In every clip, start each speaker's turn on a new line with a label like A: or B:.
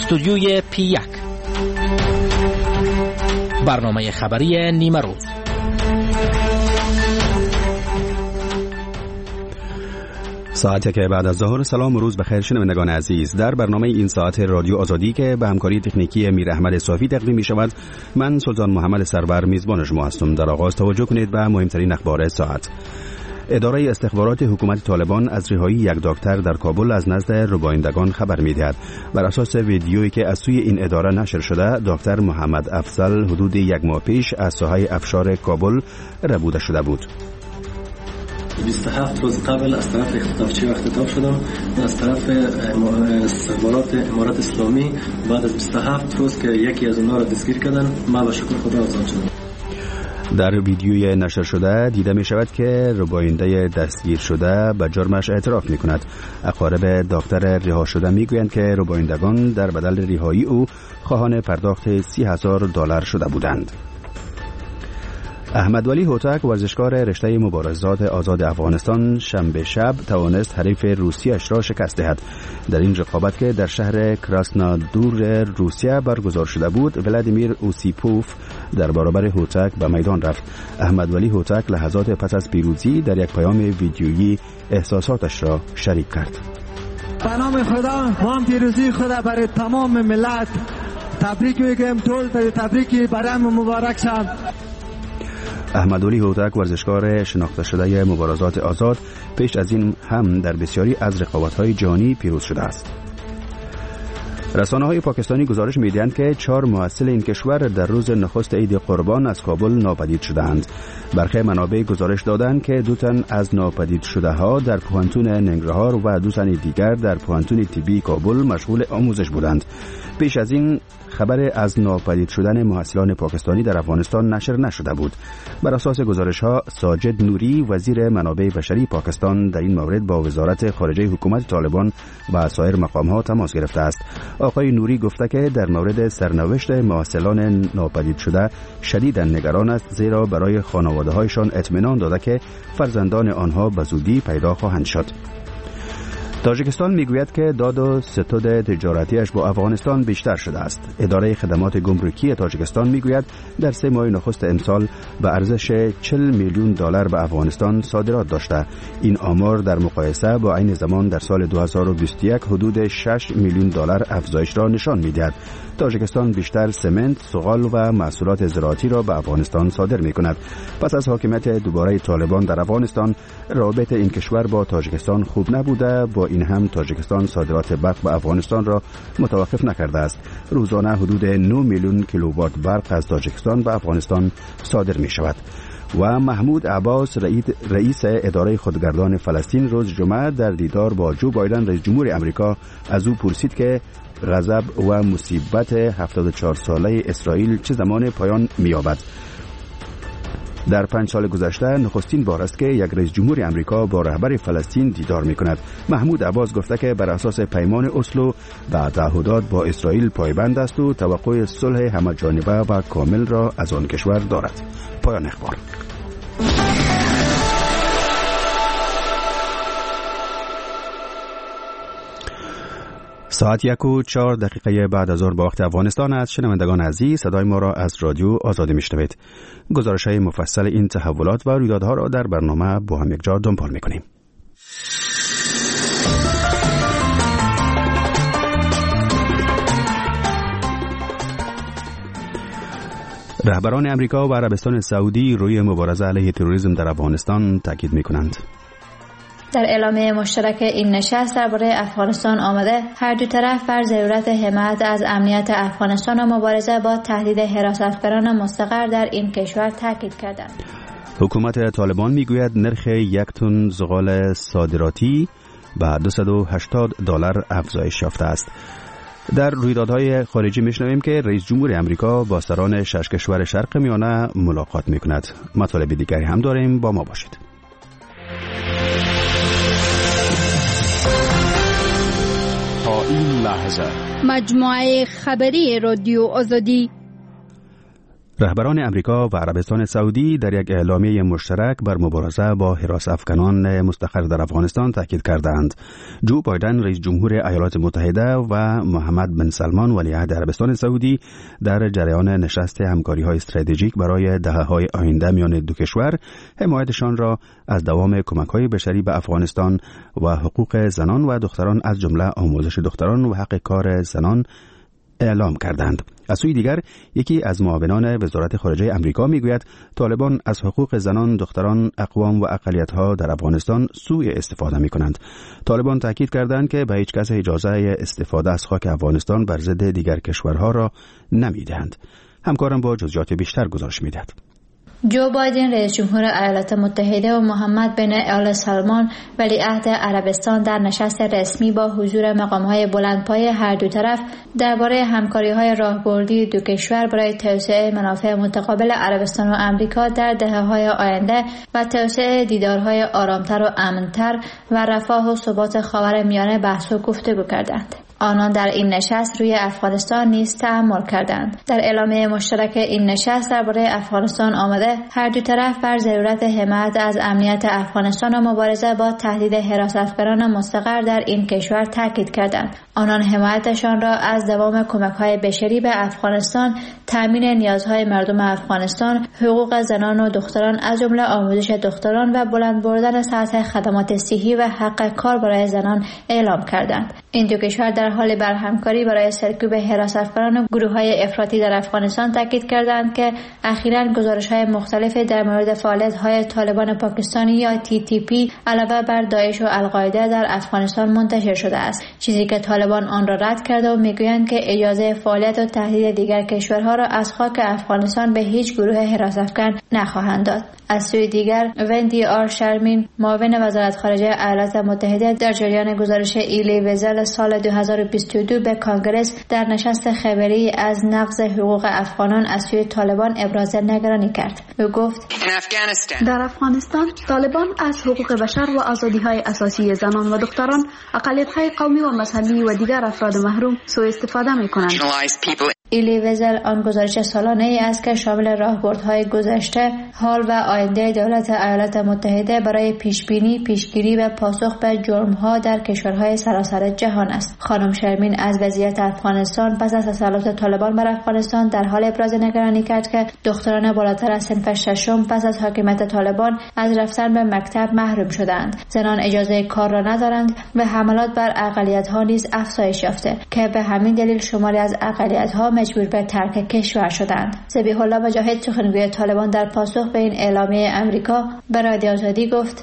A: استودیوی P1 برنامه خبری نیمه روز.
B: ساعتی که بعد از ظهر. سلام و روز بخیر شنوندگان عزیز. در برنامه این ساعت رادیو آزادی که به همکاری تکنیکی میر احمد صافی تقدیم می شود، من سلطان محمد سرور میزبان شما هستم. در آغاز توجه کنید به مهمترین اخبار ساعت. اداره استخبارات حکومت طالبان از رهایی یک دکتر در کابل از نزد ربایندگان خبر می‌دهد. بر اساس ویدیویی که از سوی این اداره نشر شده، دکتر محمد افضل حدود یک ماه پیش از ساحه افشار کابل ربوده شده بود.
C: 27 روز قبل از طرف اختطافچی اختطاف شدم، از طرف استخبارات امارات اسلامی. بعد از 27 روز که یکی از اونها را دستگیر کردن، من با شکر خدا آزاد شدم.
B: در ویدیوی نشر شده دیده می شود که رباینده دستگیر شده به جرمش اعتراف می کند. اقارب دکتر رها شده می گویند که ربایندگان در بدل رهایی او خواهان پرداخت $30,000 شده بودند. احمد ولی هوتک، ورزشکار رشته مبارزات آزاد افغانستان، شنبه شب توانست حریف روسیه‌اش را شکست دهد. در این رقابت که در شهر کراسنادور روسیه برگزار شده بود، ولادیمیر اوسیپوف در برابر هوتک به میدان رفت. احمد ولی هوتک لحظات پس از پیروزی در یک پیام ویدیویی احساساتش را شریک کرد.
D: به نام خدا ما پیروزی خدا برای تمام ملت تبریک میگم. تبریکی برای مبارک شد.
B: احمد ولی هوتک، ورزشکار شناخته شده مبارزات آزاد، پیش از این هم در بسیاری از رقابت‌های جهانی پیروز شده است. رسانه‌های پاکستانی گزارش می‌دهند که 4 محصل این کشور در روز نخست عید قربان از کابل ناپدید شدند. برخی منابع گزارش دادند که 2 تن از ناپدید شده‌ها در پوهنتون ننگرهار و 2 تن دیگر در پوهنتون طبی کابل مشغول آموزش بودند. پیش از این خبر از ناپدید شدن محصلان پاکستانی در افغانستان نشر نشده بود. بر اساس گزارش‌ها، ساجد نوری، وزیر منابع بشری پاکستان، در این مورد با وزارت خارجه حکومت طالبان و سایر مقام‌ها تماس گرفته است. آقای نوری گفته که در مورد سرنوشت محصلان ناپدید شده شدیداً نگران است، زیرا برای خانواده‌هایشان اطمینان داده که فرزندان آنها به زودی پیدا خواهند شد. تاجیکستان میگوید که داد و ستد تجارتیش با افغانستان بیشتر شده است. اداره خدمات گمرکی تاجیکستان میگوید در 3 ماه نخست امسال به ارزش $40 میلیون به افغانستان صادرات داشته. این آمار در مقایسه با عین زمان در سال 2021 حدود $6 میلیون افزایش را نشان میدهد. تاجیکستان بیشتر سمنت، سوغال و محصولات زراعتی را به افغانستان صادر میکند. پس از حاکمیت دوباره طالبان در افغانستان، روابط این کشور با تاجیکستان خوب نبوده. با این هم تاجیکستان صادرات برق به افغانستان را متوقف نکرده است. روزانه حدود 9 میلیون کیلووات برق از تاجیکستان به افغانستان صادر می شود. و محمود عباس، رئیس اداره خودگردان فلسطین، روز جمعه در دیدار با جو بایدن رئیس جمهور آمریکا از او پرسید که غضب و مصیبت 74 ساله اسرائیل چه زمان پایان می‌یابد. در 5 سال گذشته نخستین بار است که یک رئیس جمهور آمریکا با رهبر فلسطین دیدار می‌کند. محمود عباس گفته که بر اساس پیمان اسلو و تعهدات با اسرائیل پایبند است و توقع صلح همه‌جانبه و کامل را از آن کشور دارد. پایان اخبار. ساعت 1:04 بعد از ظهر با وقت افغانستان است. شنوندگان عزیز، صدای ما را از رادیو آزادی میشنوید. گزارش‌های مفصل این تحولات و رویدادها را در برنامه با هم یکجا دنبال می‌کنیم. رهبران امریکا و عربستان سعودی روی مبارزه علیه تروریسم در افغانستان تاکید می‌کنند.
E: در اعلامیه مشترک این نشست درباره افغانستان آمده هر دو طرف بر ضرورت حمایت از امنیت افغانستان و مبارزه با تهدید حراستگران مستقر در این کشور تاکید کردند.
B: حکومت طالبان میگوید نرخ 1 تن زغال صادراتی به $280 افزایش یافته است. در رویدادهای خارجی میشنویم که رئیس جمهور آمریکا با سران 6 کشور شرق میانه ملاقات میکند. مطالب دیگری هم داریم، با ما باشید.
F: تا این لحظه
G: مجموعه خبری رادیو آزادی
B: رهبران امریکا و عربستان سعودی در یک اعلامیه مشترک بر مبارزه با حراس افکنان مستقر در افغانستان تاکید کردند. جو بایدن رئیس جمهور ایالات متحده و محمد بن سلمان ولیعهد عربستان سعودی در جریان نشست همکاری‌های استراتژیک برای دهه‌های آینده میان دو کشور حمایتشان را از دوام کمک‌های بشری به افغانستان و حقوق زنان و دختران از جمله آموزش دختران و حق کار زنان اعلام کردند. از سوی دیگر یکی از معاونان وزارت خارجه امریکا میگوید طالبان از حقوق زنان، دختران، اقوام و اقلیت‌ها در افغانستان سوء استفاده می‌کنند. طالبان تاکید کردند که به هیچ کس اجازه استفاده از خاک افغانستان بر ضد دیگر کشورها را نمی‌دهند. همکارم با جزئیات بیشتر گزارش می‌دهد.
E: جو بایدن رئیس جمهور ایالات متحده و محمد بن آل سلمان ولیعهد عربستان در نشست رسمی با حضور مقام‌های بلندپایه هر دو طرف درباره همکاری‌های راهبردی دو کشور برای توسعه منافع متقابل عربستان و آمریکا در دهه‌های آینده و توسعه دیدارهای آرامتر و امن‌تر و رفاه و ثبات خاورمیانه بحث و گفتگو کردند. آنان در این نشست روی افغانستان نیز تأمل کردند. در اعلامیه مشترک این نشست درباره افغانستان آمده هر دو طرف بر ضرورت حمایت از امنیت افغانستان و مبارزه با تهدید حراست‌افکنان مستقر در این کشور تاکید کردند. آنان حمایتشان را از دوام کمک‌های بشری به افغانستان، تامین نیازهای مردم افغانستان، حقوق زنان و دختران از جمله آموزش دختران و بلند بردن سطح خدمات صحی و حق کار برای زنان اعلام کردند. این دو کشور در حال برهمکاری برای سرکوب حراست‌افکنان و گروه‌های افراطی در افغانستان تاکید کردند که اخیراً گزارش‌های مختلفی در مورد فعالیت‌های طالبان پاکستانی یا TTP علاوه بر داعش و القاعده در افغانستان منتشر شده است، چیزی که طالبان آن را رد کرده و می‌گویند که اجازه فعالیت و تهدید دیگر کشورها را از خاک افغانستان به هیچ گروه حراس‌افکن نخواهند داد. از سوی دیگر وندی آر شرمین معاون وزارت خارجه ایالات متحده در جریان گزارش ایلی وزل سال 2022 به کانگرس در نشست خبری از نقض حقوق افغانان از سوی طالبان ابراز نگرانی کرد. او گفت
G: در افغانستان طالبان از حقوق بشر و آزادی‌های اساسی زنان و دختران، اقلیت‌های قومی و مذهبی و دیگر افراد محروم سوء استفاده می‌کنند.
E: ایلی وزل آن گزارش سالانه ای است که شامل راهبردهای گذشته، حال و آینده دولت ایالات متحده برای پیشگیری و پاسخ به جرم‌ها در کشورهای سراسر جهان است. خانم شرمین از وضعیت افغانستان پس از تسلط طالبان بر افغانستان در حال ابراز نگرانی کرد که دختران بالاتر از صنف ششم پس از حاکمیت طالبان از رفتن به مکتب محروم شدند. زنان اجازه کار را ندارند و حملات بر اقلیت‌ها نیز افزایش یافته که به همین دلیل شماری از اقلیت‌ها مجبور به ترک کشور شدند. ذبیح الله مجاهد سخنگوی طالبان در پاسخ به این اعلامیه امریکا به رادیو آزادی گفت: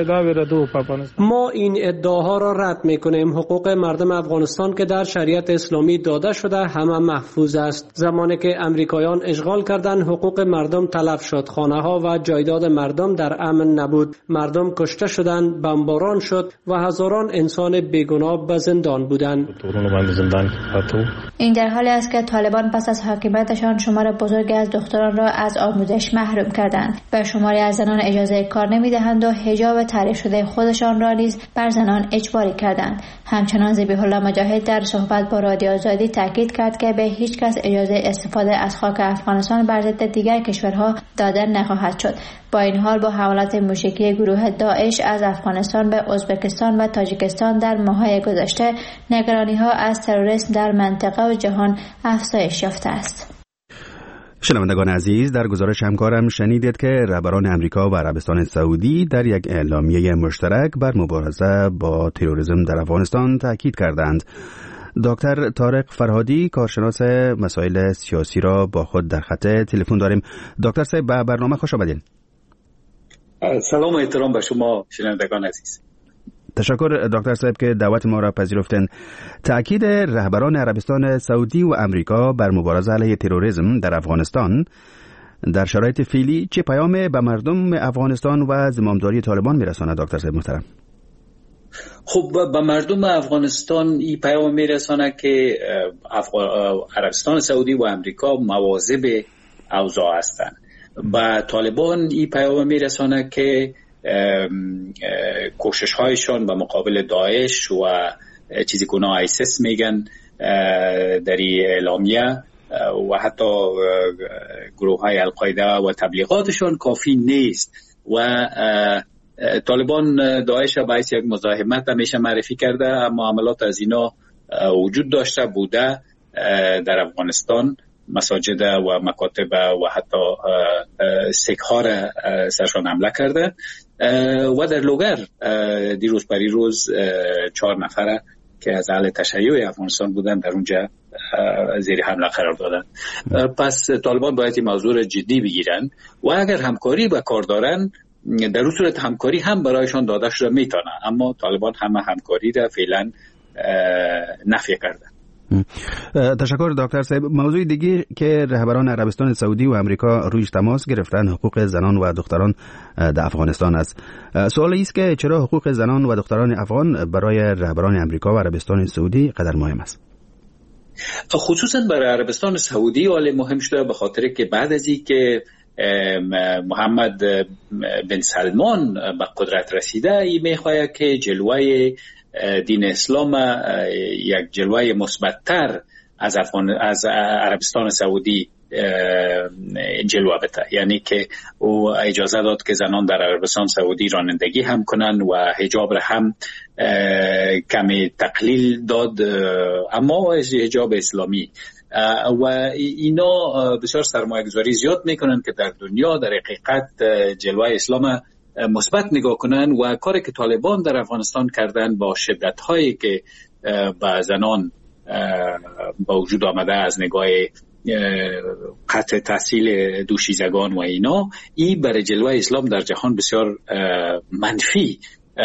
H: ما این ادعاها را رد می‌کنیم. حقوق مردم افغانستان که در شریعت اسلامی داده شده همه محفوظ است. زمانی که امریکایان اشغال کردند حقوق مردم تلف شد، خانه‌ها و جایداد مردم در امن نبود، مردم کشته شدند، بمباران شد و هزاران انسان بیگناه به زندان بودند.
E: این در حالی است که طالبان پس از حاکمیتشان شمار بزرگی از دختران را از آموزش محروم کردند و شماری از زنان اجازه کار نمی‌دهند و حجاب تعریف شده خودشان را نیز بر زنان اجباری کردند. همچنان ذبیح الله مجاهد در صحبت با رادیو آزادی تاکید کرد که به هیچ کس اجازه استفاده از خاک افغانستان بر ضد دیگر کشورها داده نخواهد شد. با این حال با حملات موشکی گروه داعش از افغانستان به ازبکستان و تاجیکستان در ماه‌های گذشته نگرانی‌ها از تروریسم در منطقه و جهان افزایش یافته است.
B: شنوندگان عزیز، در گزارش همکارم شنیدید که رهبران امریکا و عربستان سعودی در یک اعلامیه مشترک بر مبارزه با تروریسم در افغانستان تاکید کردند. دکتر طارق فرهادی کارشناس مسائل سیاسی را با خود در خط تلفن داریم. دکتر صاحب به برنامه خوش آمدید.
I: سلام و احترام به شما شنوندگان عزیز.
B: تشکر دکتر صاحب که دعوت ما را پذیرفتن. تأکید رهبران عربستان سعودی و امریکا بر مبارزه علیه تروریسم در افغانستان در شرایط فعلی چه پیامی به مردم افغانستان و زمامداری طالبان میرساند دکتر صاحب محترم؟
I: خب به مردم افغانستان این پیام میرسانه که عربستان سعودی و امریکا مواظب اوضاع هستند. به طالبان این پیام میرسانه که کوشش هایشان به مقابل داعش و چیزی که اونا آیسیس میگن در این اعلامیه و حتی گروه های القاعده و تبلیغاتشون کافی نیست و طالبان داعش باعث یک مزاحمت همیشه معرفی کرده، اما عملات از اینا وجود داشته بوده در افغانستان. مساجد و مکاتب و حتی سکه ها را سرشان حمله کرده و در لوگر دیروز پریروز 4 نفره که از اهل تشیع افغانستان بودن در اونجا زیر حمله قرار دادن. پس طالبان باید این موضوع را جدی بگیرن و اگر همکاری با کار دارن در اون صورت همکاری هم برایشان داده شده میتونه، اما طالبان همه همکاری را فعلا نفی کردن.
B: تشکر دکتر صاحب. موضوع دیگه که رهبران عربستان سعودی و امریکا رویش تماس گرفتن حقوق زنان و دختران در افغانستان است. سوال است که چرا حقوق زنان و دختران افغان برای رهبران امریکا و عربستان سعودی قدر مهم است؟
I: خصوصا برای عربستان سعودی ولی مهم شده به خاطر که بعد از این که محمد بن سلمان به قدرت رسیده، این میخواهد که جلوه دین اسلام یک جلوه مثبت‌تر از عربستان سعودی جلوه بده، یعنی که او اجازه داد که زنان در عربستان سعودی رانندگی هم کنن و حجاب را هم کمی تقلیل داد، اما حجاب اسلامی و اینا بسیار سرمایه‌گذاری زیاد میکنن که در دنیا در حقیقت جلوه اسلام مثبت نگاه کنن و کاری که طالبان در افغانستان کردن با شدت‌هایی که با زنان با وجود آمده از نگاه قطع تحصیل دوشیزگان و اینا، این برای جلوه اسلام در جهان بسیار منفی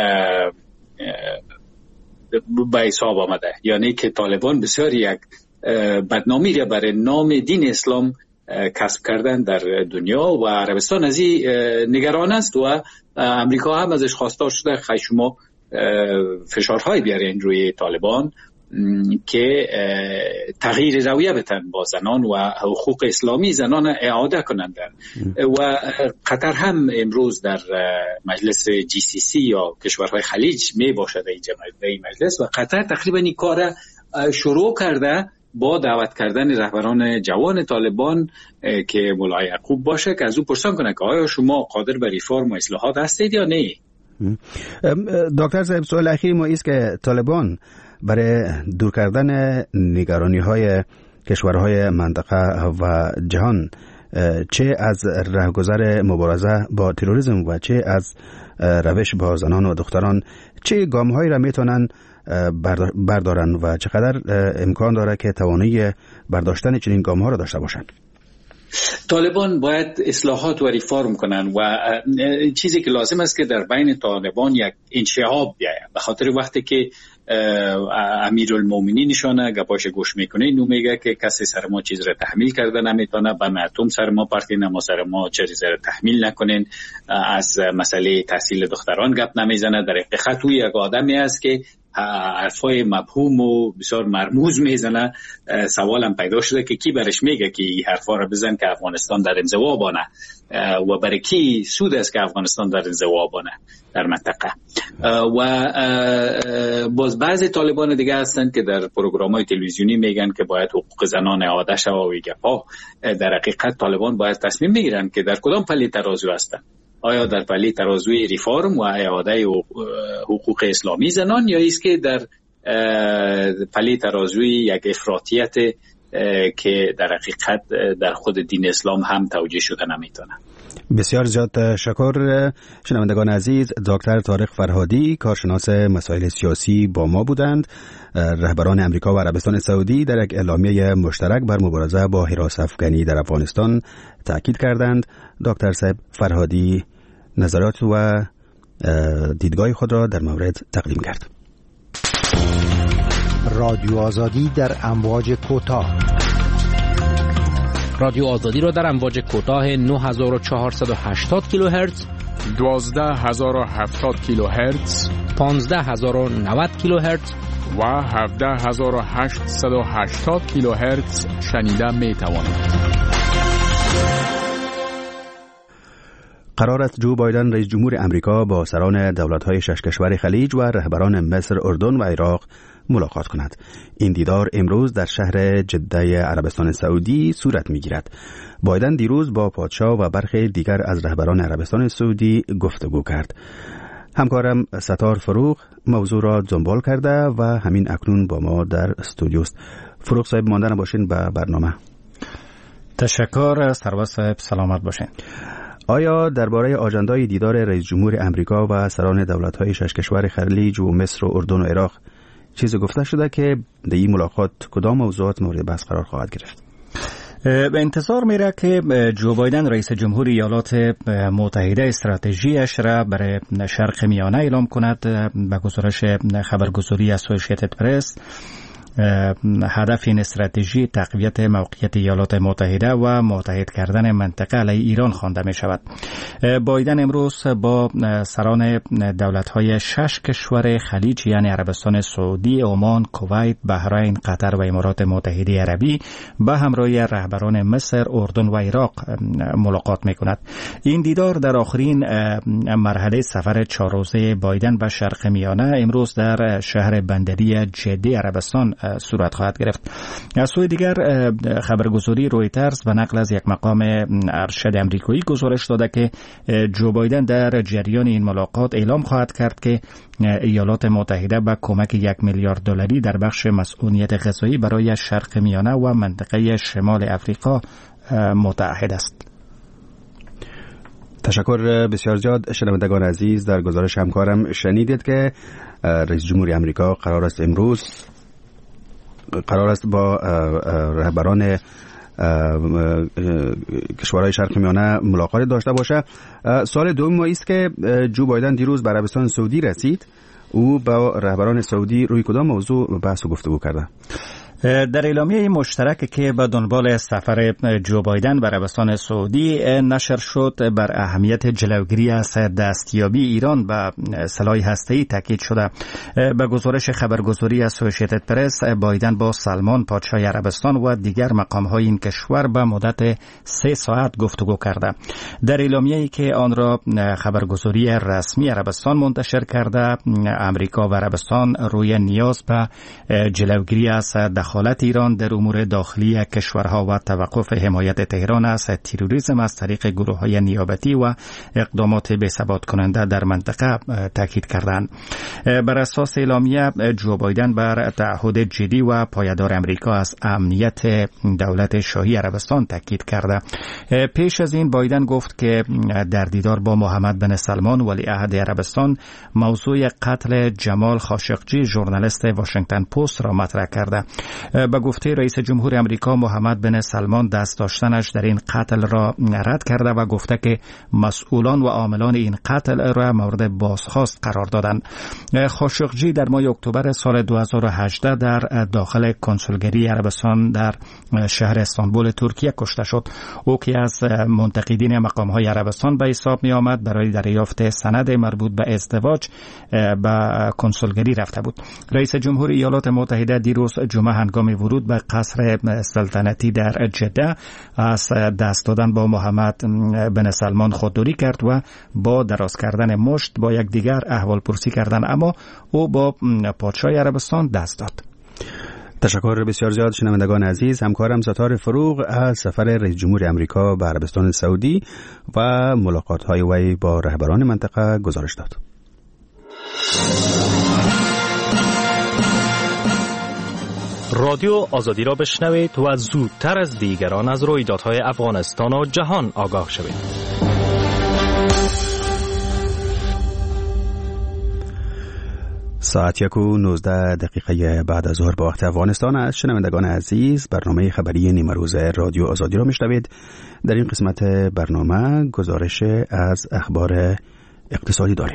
I: به حساب آمده، یعنی که طالبان بسیار یک بدنامی را برای نام دین اسلام کسب کردن در دنیا و عربستان از این نگران است و امریکا هم ازش خواستار شده خیلی شما فشارهای بیارین روی طالبان که تغییر رویه بتن با زنان و حقوق اسلامی زنان اعاده کنند. و قطر هم امروز در مجلس GCC یا کشورهای خلیج می باشد این مجلس و قطر تقریبا این کار شروع کرده با دعوت کردن رهبران جوان طالبان که مولای یعقوب باشه که از او پرسان کنه که آیا شما قادر به ریفرم و اصلاحات هستید یا نه.
B: دکتر صاحب، سوال اخیر ما است که طالبان برای دور کردن نگرانی های کشورهای منطقه و جهان چه از راهگذر مبارزه با تروریسم و چه از روش با زنان و دختران چه گام‌هایی را میتونن بردارن و چقدر امکان داره که توانایی برداشتن چنین گام‌ها را داشته باشند؟
I: طالبان باید اصلاحات و ریفرم کنن و چیزی که لازم است که در بین طالبان یک انشعاب بیاید، به خاطر وقتی که امیرالمومنین نشانه گپاش گوش میکنه اینو میگه که کسی سر ما چیز را تحمیل کرده نمیتونه، به مردم سر ما پرتین ما سر ما چیز را تحمیل نکنین، از مسئله تحصیل دختران گپ نمیزنه. در حقیقت توی یک آدمی است که حرفای مبهوم و بسیار مرموز میزنه. سوالم پیدا شده که کی برش میگه که این حرفا رو بزن که افغانستان در انزوا بانه و برای کی سود است که افغانستان در انزوا بانه در منطقه. و باز بعضی طالبان دیگه هستن که در پروگرام‌های تلویزیونی میگن که باید حقوق زنان اعاده شود و گپا. در حقیقت طالبان باید تصمیم بگیرن که در کدام پله ترازو هستن، آیا در پله ترازوی ریفرم و اعاده حقوق اسلامی زنان یا است که در پله ترازوی یک افراطیت که در حقیقت در خود دین اسلام هم توجیه شده نمیتونه.
B: بسیار زیاد تشکر. شنوندگان عزیز، دکتر طارق فرهادی کارشناس مسائل سیاسی با ما بودند. رهبران امریکا و عربستان سعودی در یک اعلامیه مشترک بر مبارزه با حراس افغانی در افغانستان تاکید کردند. دکتر صاحب فرهادی نظرات و دیدگاه خود را در مورد تقدیم کرد.
J: رادیو آزادی در امواج کوتاه.
A: رادیو آزادی را در امواج کوتاه 9480 کیلوهرتز،
F: 12070 کیلوهرتز،
A: 15090 کیلوهرتز
F: و 17880 کیلوهرتز شنیده می توانید.
B: قرار است جو بایدن رئیس جمهور امریکا با سران دولت‌های 6 کشور خلیج و رهبران مصر، اردن و عراق ملاقات کند. این دیدار امروز در شهر جده عربستان سعودی صورت می‌گیرد. بایدن دیروز با پادشاه و برخی دیگر از رهبران عربستان سعودی گفتگو کرد. همکارم ستار فروغ موضوع را دنبال کرده و همین اکنون با ما در استودیو است. فروغ صاحب ماندن باشین به برنامه.
K: تشکر سرور صاحب، سلامت باشین.
B: آیا درباره آژاندای دیدار رئیس جمهور امریکا و سران دولت‌های شش کشور خلیج و مصر و اردن و عراق چیزی گفته شده که در این ملاقات کدام موضوعات مورد بحث قرار خواهد گرفت؟
K: به انتظار میره که جو بایدن رئیس جمهور ایالات متحده استراتژیش را برای شرق میانه اعلام کند. به گزارش خبرگزاری اسوسییتد پرس هدف این استراتژی تقویت موقعیت ایالات متحده و متحد کردن منطقه علیه ایران خوانده می شود. بایدن امروز با سران دولت‌های 6 کشور خلیج یعنی عربستان سعودی، عمان، کویت، بحرین، قطر و امارات متحده عربی به همراه رهبران مصر، اردن و عراق ملاقات می کند. این دیدار در آخرین مرحله سفر 4 روزه بایدن به شرق میانه امروز در شهر بندری جده عربستان صورت خواهد گرفت. از سوی دیگر خبرگزاری رویترز به نقل از یک مقام ارشد امریکایی گزارش داده که جو بایدن در جریان این ملاقات اعلام خواهد کرد که ایالات متحده با کمک 1 میلیارد دلاری در بخش مسئولیت غذایی برای شرق میانه و منطقه شمال افریقا متعهد است.
B: تشکر بسیار زیاد. شنوندگان عزیز، در گزارش همکارم شنیدید که رئیس جمهور امریکا قرار است با رهبران کشورهای شرق میانه ملاقات داشته باشه. سوال دوم ما است که جو بایدن دیروز به عربستان سعودی رسید. او با رهبران سعودی روی کدام موضوع بحث و گفتگو کرده؟
K: در اعلامیه مشترک که به دنبال سفر جو بایدن به عربستان سعودی نشر شد بر اهمیت جلوگیری از دستیابی ایران به سلاح هسته‌ای تاکید شده. به گزارش خبرگزاری اسوسییتد پرس بایدن با سلمان پادشاه عربستان و دیگر مقام‌های این کشور به مدت 3 ساعت گفتگو کرده. در اعلامیه‌ای که آن را خبرگزاری رسمی عربستان منتشر کرده، امریکا و عربستان روی نیاز به جلوگیری از دخالت ایران در امور داخلی کشورها و توقف حمایت تهران از تروریسم از طریق گروه‌های نیابتی و اقدامات بی‌ثبات کننده در منطقه تاکید کردند. بر اساس اعلامیه جو بایدن بر تعهد جدی و پایدار امریکا از امنیت دولت شاهی عربستان تاکید کرده. پیش از این بایدن گفت که در دیدار با محمد بن سلمان ولیعهد عربستان موضوع قتل جمال خاشقجی ژورنالیست واشنگتن پست را مطرح کرده. به گفته رئیس جمهور امریکا، محمد بن سلمان دست داشتنش در این قتل را رد کرده و گفته که مسئولان و عاملان این قتل را مورد بازخواست قرار دادند. خاشقجی در ماه اکتبر سال 2018 در داخل کنسولگری عربستان در شهر استانبول ترکیه کشته شد. او که از منتقدین مقام‌های عربستان به حساب می آمد برای دریافت سند مربوط به ازدواج به کنسولگری رفته بود. رئیس جمهور ایالات متحده دیروز جمعه هنگام ورود به قصر سلطنتی در جده از دست دادن با محمد بن سلمان خودداری کرد و با دراز کردن مشت با یکدیگر احوال پرسی کردند، اما او با پادشاه عربستان دست داد.
B: تشکر بسیار زیاد. شنوندگان عزیز، همکارم ستار فروغ از سفر رئیس جمهور امریکا به عربستان سعودی و ملاقات‌های وی با رهبران منطقه گزارش داد.
L: رادیو آزادی را بشنوید و زودتر از دیگران از رویدادهای افغانستان و جهان آگاه شوید.
B: ساعت 1:19 بعد از ظهر با وقت افغانستان است. شنوندگان عزیز، برنامه خبری نیمه روز رادیو آزادی را میشنوید. در این قسمت برنامه گزارش از اخبار اقتصادی داریم.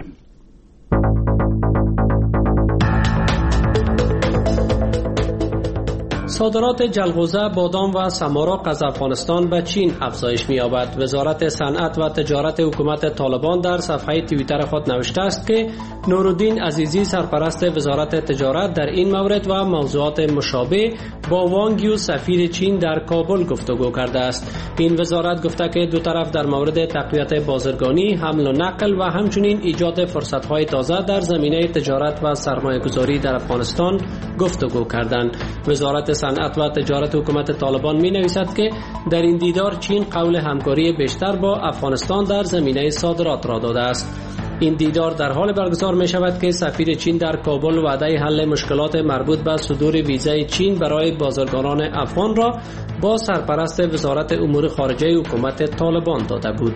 H: صادرات جلغوزه، بادام و سمارق از افغانستان به چین افزایش می‌یابد. وزارت صنعت و تجارت حکومت طالبان در صفحه توییتر خود نوشته است که نورالدین عزیزی سرپرست وزارت تجارت در این مورد و موضوعات مشابه با وانگ یو سفیر چین در کابل گفتگو کرده است. این وزارت گفته که دو طرف در مورد تقویت بازرگانی، حمل و نقل و همچنین ایجاد فرصت‌های تازه در زمینه تجارت و سرمایه‌گذاری در افغانستان گفتگو کردند. وزارت صنعت و تجارت حکومت طالبان می‌نویسد که در این دیدار چین قول همکاری بیشتر با افغانستان در زمینه صادرات را داده است. این دیدار در حال برگزار می شود که سفیر چین در کابل وعده حل مشکلات مربوط به صدور ویزای چین برای بازرگانان افغان را با سرپرست وزارت امور خارجه حکومت طالبان داده بود.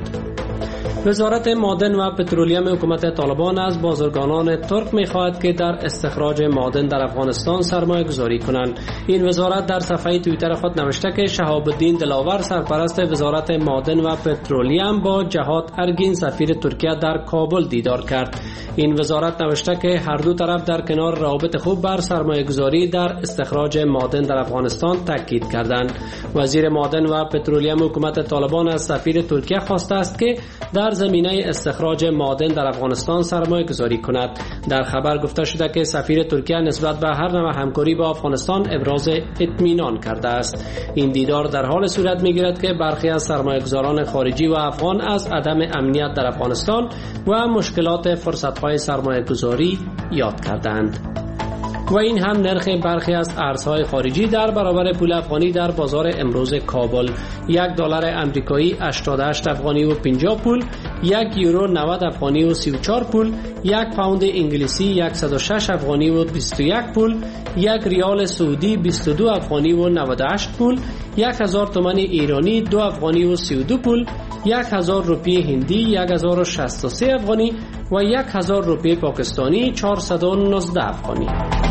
H: وزارت معدن و پترولیم حکومت طالبان از بازرگانان ترک می‌خواهد که در استخراج معدن در افغانستان سرمایه گذاری کنند. این وزارت در صفحه توییتر خود نوشته که شهاب الدین دلاور سرپرست وزارت معدن و پترولیم با جهاد ارگین سفیر ترکیه در کابل دیدار کرد. این وزارت نوشته که هر دو طرف در کنار روابط خوب بر سرمایه گذاری در استخراج معدن در افغانستان تاکید کردند. وزیر معدن و پترولیم حکومت طالبان از سفیر ترکیه خواسته است که در زمینه استخراج معدن در افغانستان سرمایه گذاری کند. در خبر گفته شده که سفیر ترکیه نسبت به هر نوع همکاری با افغانستان ابراز اطمینان کرده است. این دیدار در حال صورت می‌گیرد که برخی از سرمایه‌گذاران خارجی و افغان از عدم امنیت در افغانستان و مشکلات فرصت‌های سرمایه‌گذاری یاد کردند. و این هم نرخ برخی از ارزهای خارجی در برابر پول افغانی در بازار امروز کابل: $1 آمریکایی 88 افغانی و 50 پول، €1 90 افغانی و 34 پول، یک پوند انگلیسی 106 افغانی و 21 پول، یک ریال سعودی 22 افغانی و 98 پول، 1000 تومان ایرانی 2 افغانی و 32 پول، 1000 روپیه هندی 1063 افغانی و 1000 روپیه پاکستانی 419 افغانی.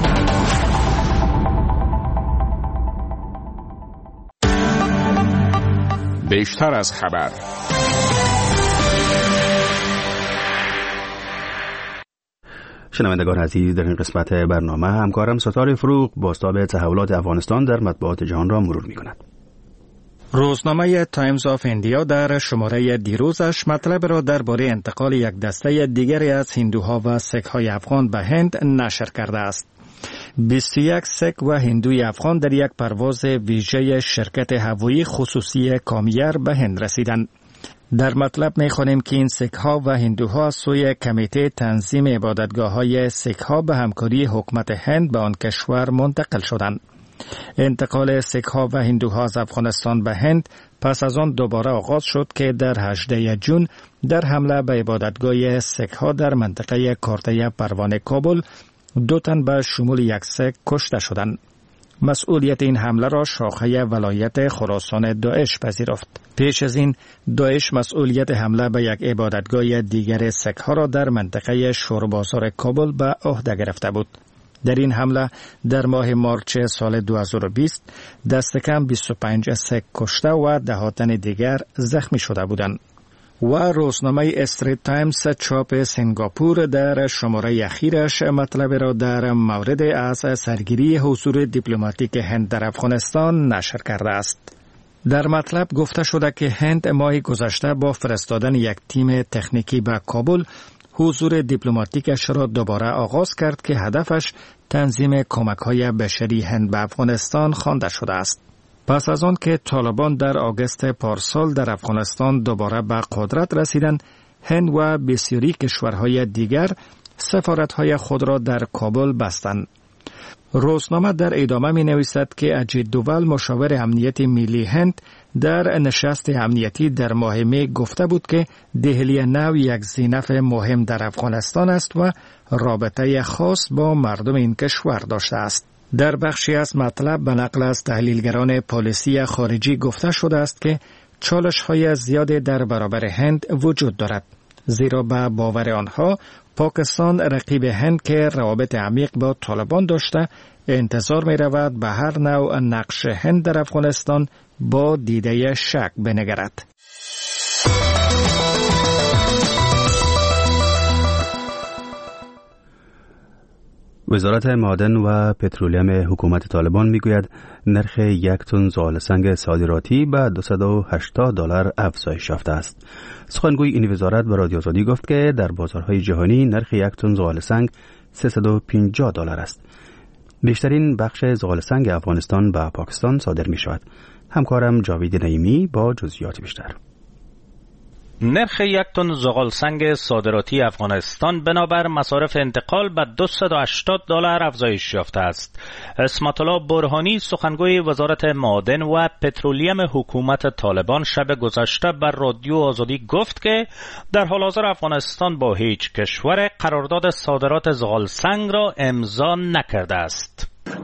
F: بیشتر از خبر.
B: شنوندگان عزیز، در این قسمت برنامه همکارم ستاره فروغ بازتاب تحولات افغانستان در مطبوعات جهان را مرور می‌کند.
K: روزنامه تایمز آف ایندیا در شماره دیروزش مطلب را درباره انتقال یک دسته دیگری از هندوها و سیک‌های افغان به هند نشر کرده است. 21 سیک و هندوی افغان در یک پرواز ویژه شرکت هوایی خصوصی کامیر به هند رسیدند. در مطلب می‌خوانیم که این سیک‌ها و هندوها از سوی کمیته تنظیم عبادتگاه‌های سیک‌ها به همکاری حکومت هند به آن کشور منتقل شدند. انتقال سیک‌ها و هندوها از افغانستان به هند پس از آن دوباره آغاز شد که در 18 جون در حمله به عبادتگاه سیک‌ها در منطقه کارته پروانه کابل 2 تن به شمول یک سیک کشته شدند. مسئولیت این حمله را شاخه ولایت خراسان داعش پذیرفت. پیش از این داعش مسئولیت حمله به یک عبادتگاه دیگر سیک‌ها را در منطقه شوربازار کابل به عهده گرفته بود. در این حمله در ماه مارچ سال 2020 دست کم 25 سیک کشته و 10 تن دیگر زخمی شده بودند. و روزنامه استریت تایمز چاپ سنگاپور در شماره اخیرش مطلب را در مورد از سرگیری حضور دیپلماتیک هند در افغانستان نشر کرده است. در مطلب گفته شده که هند ماه گذشته با فرستادن یک تیم تکنیکی به کابل حضور دیپلماتیکش را دوباره آغاز کرد که هدفش تنظیم کمک‌های بشری هند به افغانستان خوانده شده است. پس از آن که طالبان در آگوست پارسال در افغانستان دوباره به قدرت رسیدند، هند و بسیاری کشورهای دیگر سفارت‌های خود را در کابل بستند. روزنامه در ادامه می نویسد که اجیت دوول مشاور امنیت ملی هند در نشست امنیتی در ماه می گفته بود که دهلی نو یک ذینفع مهم در افغانستان است و رابطه خاص با مردم این کشور داشته است. در بخشی از مطلب به نقل از تحلیلگران پالیسی خارجی گفته شده است که چالش‌های زیادی در برابر هند وجود دارد، زیرا به باور آنها پاکستان رقیب هند که روابط عمیق با طالبان داشته انتظار می رود به هر نوع نقش هند در افغانستان با دیده شک بنگرد.
B: وزارت معدن و پترولیم حکومت طالبان میگوید نرخ 1 تن زغالسنگ صادراتی به $280 افزایش یافته است. سخنگوی این وزارت به رادیو آزادی گفت که در بازارهای جهانی نرخ 1 تن زغالسنگ $350 است. بیشترین بخش زغالسنگ افغانستان به پاکستان صادر می شود. همکارم جاوید نعیمی با جزئیات بیشتر.
L: نرخ 1 تن زغالسنگ صادراتی افغانستان بنابر مصارف انتقال به $280 افزایش یافته است. اسمت الله برهانی سخنگوی وزارت معدن و پترولیم حکومت طالبان شب گذشته بر رادیو آزادی گفت که در حال حاضر افغانستان با هیچ کشور قرارداد صادرات زغالسنگ را امضا نکرده است.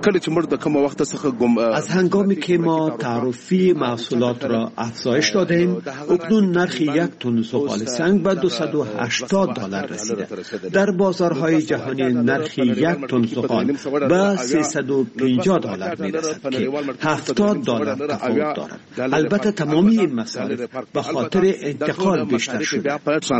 M: از هنگامی که ما تعرفی محصولات را افزایش دادیم، اکنون نرخ 1 تن زغالسنگ به $280 رسیده. در بازارهای جهانی نرخ 1 تن زغال به $350 میرسد که $70 تفاوت دارد. البته تمامی این مصارف به خاطر انتقال بیشتر شده.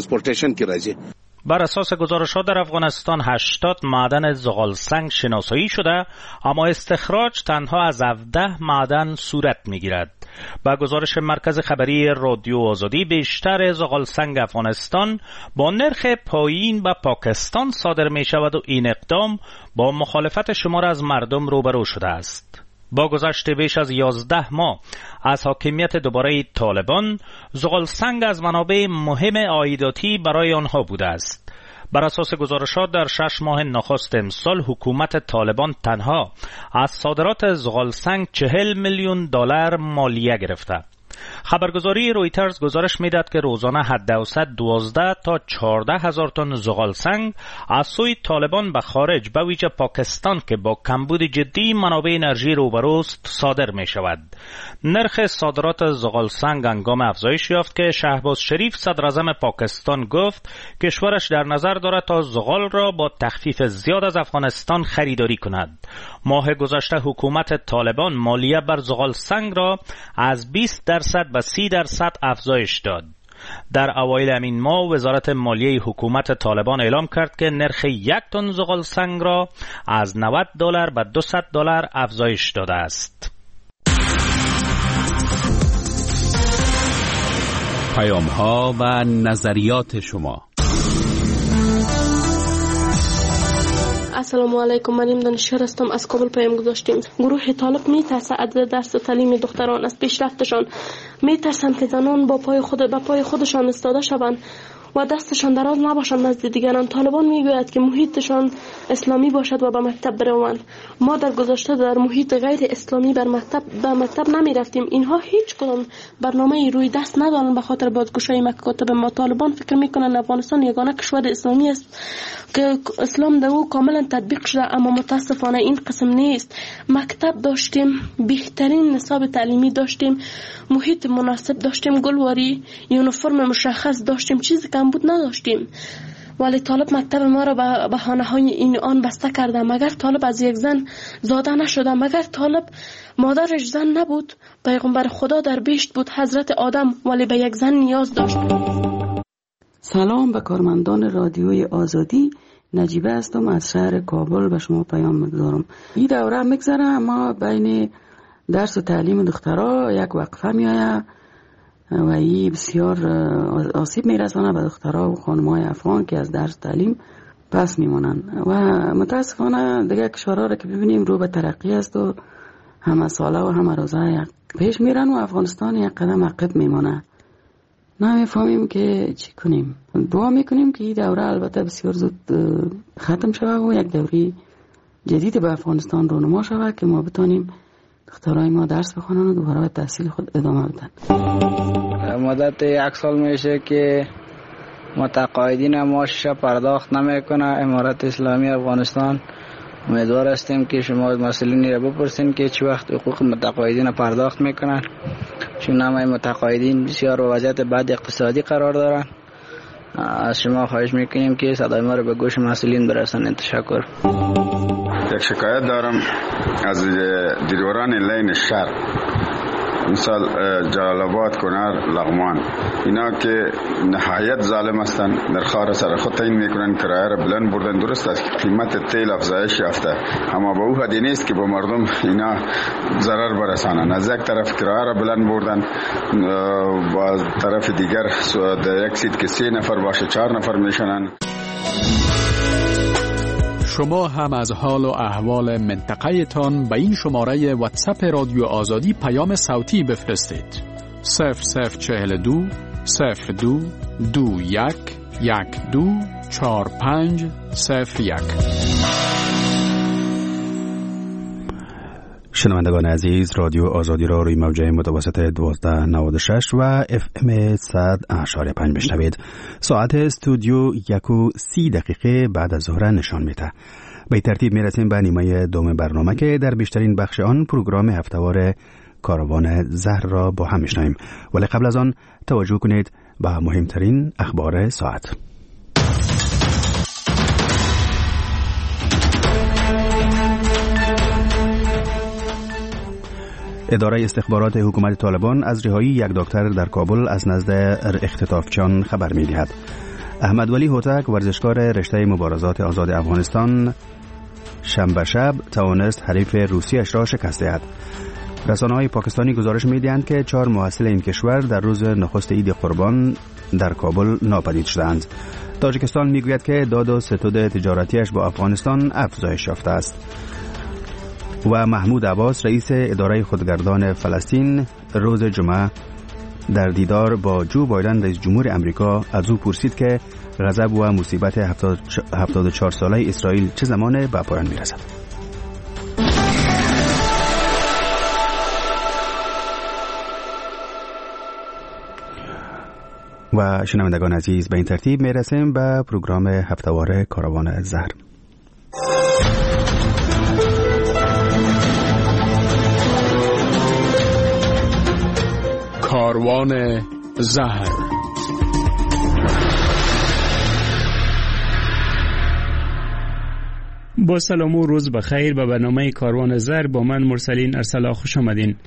L: بر اساس گزارش‌ها در افغانستان 80 معدن زغالسنگ شناسایی شده، اما استخراج تنها از 17 معدن صورت می‌گیرد. با گزارش مرکز خبری رادیو آزادی، بیشتر زغالسنگ افغانستان با نرخ پایین به پاکستان صادر می‌شود و این اقدام با مخالفت شمار از مردم روبرو شده است. با گذشت بیش از 11 ماه از حاکمیت دوباره طالبان، زغالسنگ از منابع مهم عایداتی برای آنها بوده است. بر اساس گزارشات در 6 ماه نخست امسال حکومت طالبان تنها از صادرات زغالسنگ $40 میلیون مالیه گرفته. خبرگزاری رویترز گزارش میداد که روزانه حداوسط 12 تا 14 هزار تن زغالسنگ از سوی طالبان به خارج به ویژه پاکستان که با کمبود جدی منابع انرژی روبروست صادر می شود. نرخ صادرات زغالسنگ هنگام افزایش یافت که شهباز شریف صدراعظم پاکستان گفت کشورش در نظر دارد تا زغال را با تخفیف زیاد از افغانستان خریداری کند. ماه گذشته حکومت طالبان مالیه بر زغالسنگ را از 20% به 30% افزایش داد. در اوایل همین ماه وزارت مالیه حکومت طالبان اعلام کرد که نرخ 1 تن زغالسنگ را از $90 به $200 افزایش داده است.
A: پیام‌ها و نظریات شما.
N: السلام علیکم، من دانشور هستم، از کابل پیام گذاشتیم. گروه طالب میترسه از درس و تعلیم دختران، از پیشرفتشان میترسن که زنان با پای خودشان ایستاده شوند و دستشان دراز نباشند نزد دیگران. طالبان میگوید که محیطشان اسلامی باشد و به مکتب بروند. ما در گذشته در محیط غیر اسلامی به مکتب نمی رفتیم. اینها هیچ کدام برنامه روی دست ندارند به خاطر بازگشایی مکاتب ما. طالبان فکر میکنند افغانستان یگانه کشور اسلامی است که اسلام در او کاملا تطبیق شده، اما متاسفانه این قسم نیست. مکتب داشتیم، بهترین نصاب تعلیمی داشتیم، محیط مناسب داشتیم، گلواری، یونیفرم مشخص داشتیم، چیزی کم بود نداشتیم. ولی طالب مکتب ما را به بهانه‌های این آن بسته کرده. مگر طالب از یک زن زاده نشده؟ مگر طالب مادرش زن نبود؟ پیغمبر خدا در بهشت بود، حضرت آدم، ولی به یک زن نیاز داشت.
O: سلام به کارمندان رادیوی آزادی، نجیبه هستم از شهر کابل به شما پیام میگذارم. این دوره میگذره اما بین درس و تعلیم دخترها یک وقفه میآید و این بسیار آسیب میرسانه به دخترها و خانم‌های افغان که از درس تعلیم پس میمونن و متاسفانه دیگه کشورها را که ببینیم رو به ترقی است و همه ساله و همه روزه پیش میرن و افغانستان یک قدم عقب میمونه. نمیفهمیم که چی کنیم. دعا میکنیم که این دوره البته بسیار زود ختم شود و یک دوره جدید به افغانستان رونما شود که ما بتانیم دخترای ما درس بخونن و دوباره به تحصیل خود ادامه بدن.
P: مدت 1 سال میشه که متقاعدین معاشش پرداخت نمیکنه امارت اسلامی افغانستان. امیدوار هستیم که شما مسئولین را بپرسین که چه وقت حقوق متقاعدین پرداخت میکنن، چون همه متقاعدین بسیار وضعیت بد اقتصادی قرار دارن. از شما خواهش میکنیم که صدای ما را به گوش مسئولین برسانید. تشکر.
Q: یک شکایت دارم از دیرواران لین شهر. مثال جلال آباد، کنر، لغمان، اینا که نهایت ظالم هستند، نرخ‌ها را سر خود تعیین میکنن، کرایه را بلند بردن. درست است قیمت تیل افزایش یافته، اما به او حدی نیست که به مردم اینا ضرر برسانند. از یک طرف کرایه را بلند بردن، با طرف دیگر در یک سیت که 3 نفر باشه 4 نفر میشنن.
F: شما هم از حال و احوال منطقه تان به این شماره واتساپ رادیو آزادی پیام صوتی بفرستید. 0042 02 21 12 45 01.
B: شنوندگان عزیز، رادیو آزادی را روی موجه متوسط 1296 و FM 100.5 بشنوید. ساعت استودیو 1:30 بعد از ظهر نشان میده. به ترتیب میرسیم به نیمه دوم برنامه که در بیشترین بخش آن پروگرام هفتهوار کاروان زهر را با هم میشنویم. ولی قبل از آن توجه کنید به مهمترین اخبار ساعت. اداره استخبارات حکومت طالبان از رهایی یک دکتر در کابل از نزد اختطافچیان خبر می‌دهد. احمد ولی هوتک، ورزشکار رشته مبارزات آزاد افغانستان، شنبه شب توانست حریف روسیش را شکست دهد. رسانه‌های پاکستانی گزارش می‌دهند که 4 محصل این کشور در روز نخست عید قربان در کابل ناپدید شدند. تاجیکستان می‌گوید که داد و ستد تجارتیش با افغانستان افزایش یافته است. و محمود عباس، رئیس اداره خودگردان فلسطین، روز جمعه در دیدار با جو بایدن رئیس جمهور امریکا از او پرسید که غضب و مصیبت 74 ساله اسرائیل چه زمان به پایان میرسد. و شنوندگان عزیز، به این ترتیب میرسیم به پروگرام هفتهوار کاروان زهر.
F: کاروان زهر.
R: با سلام و روز بخیر به برنامه کاروان زهر با من مرسلین ارسلا خوش آمدین.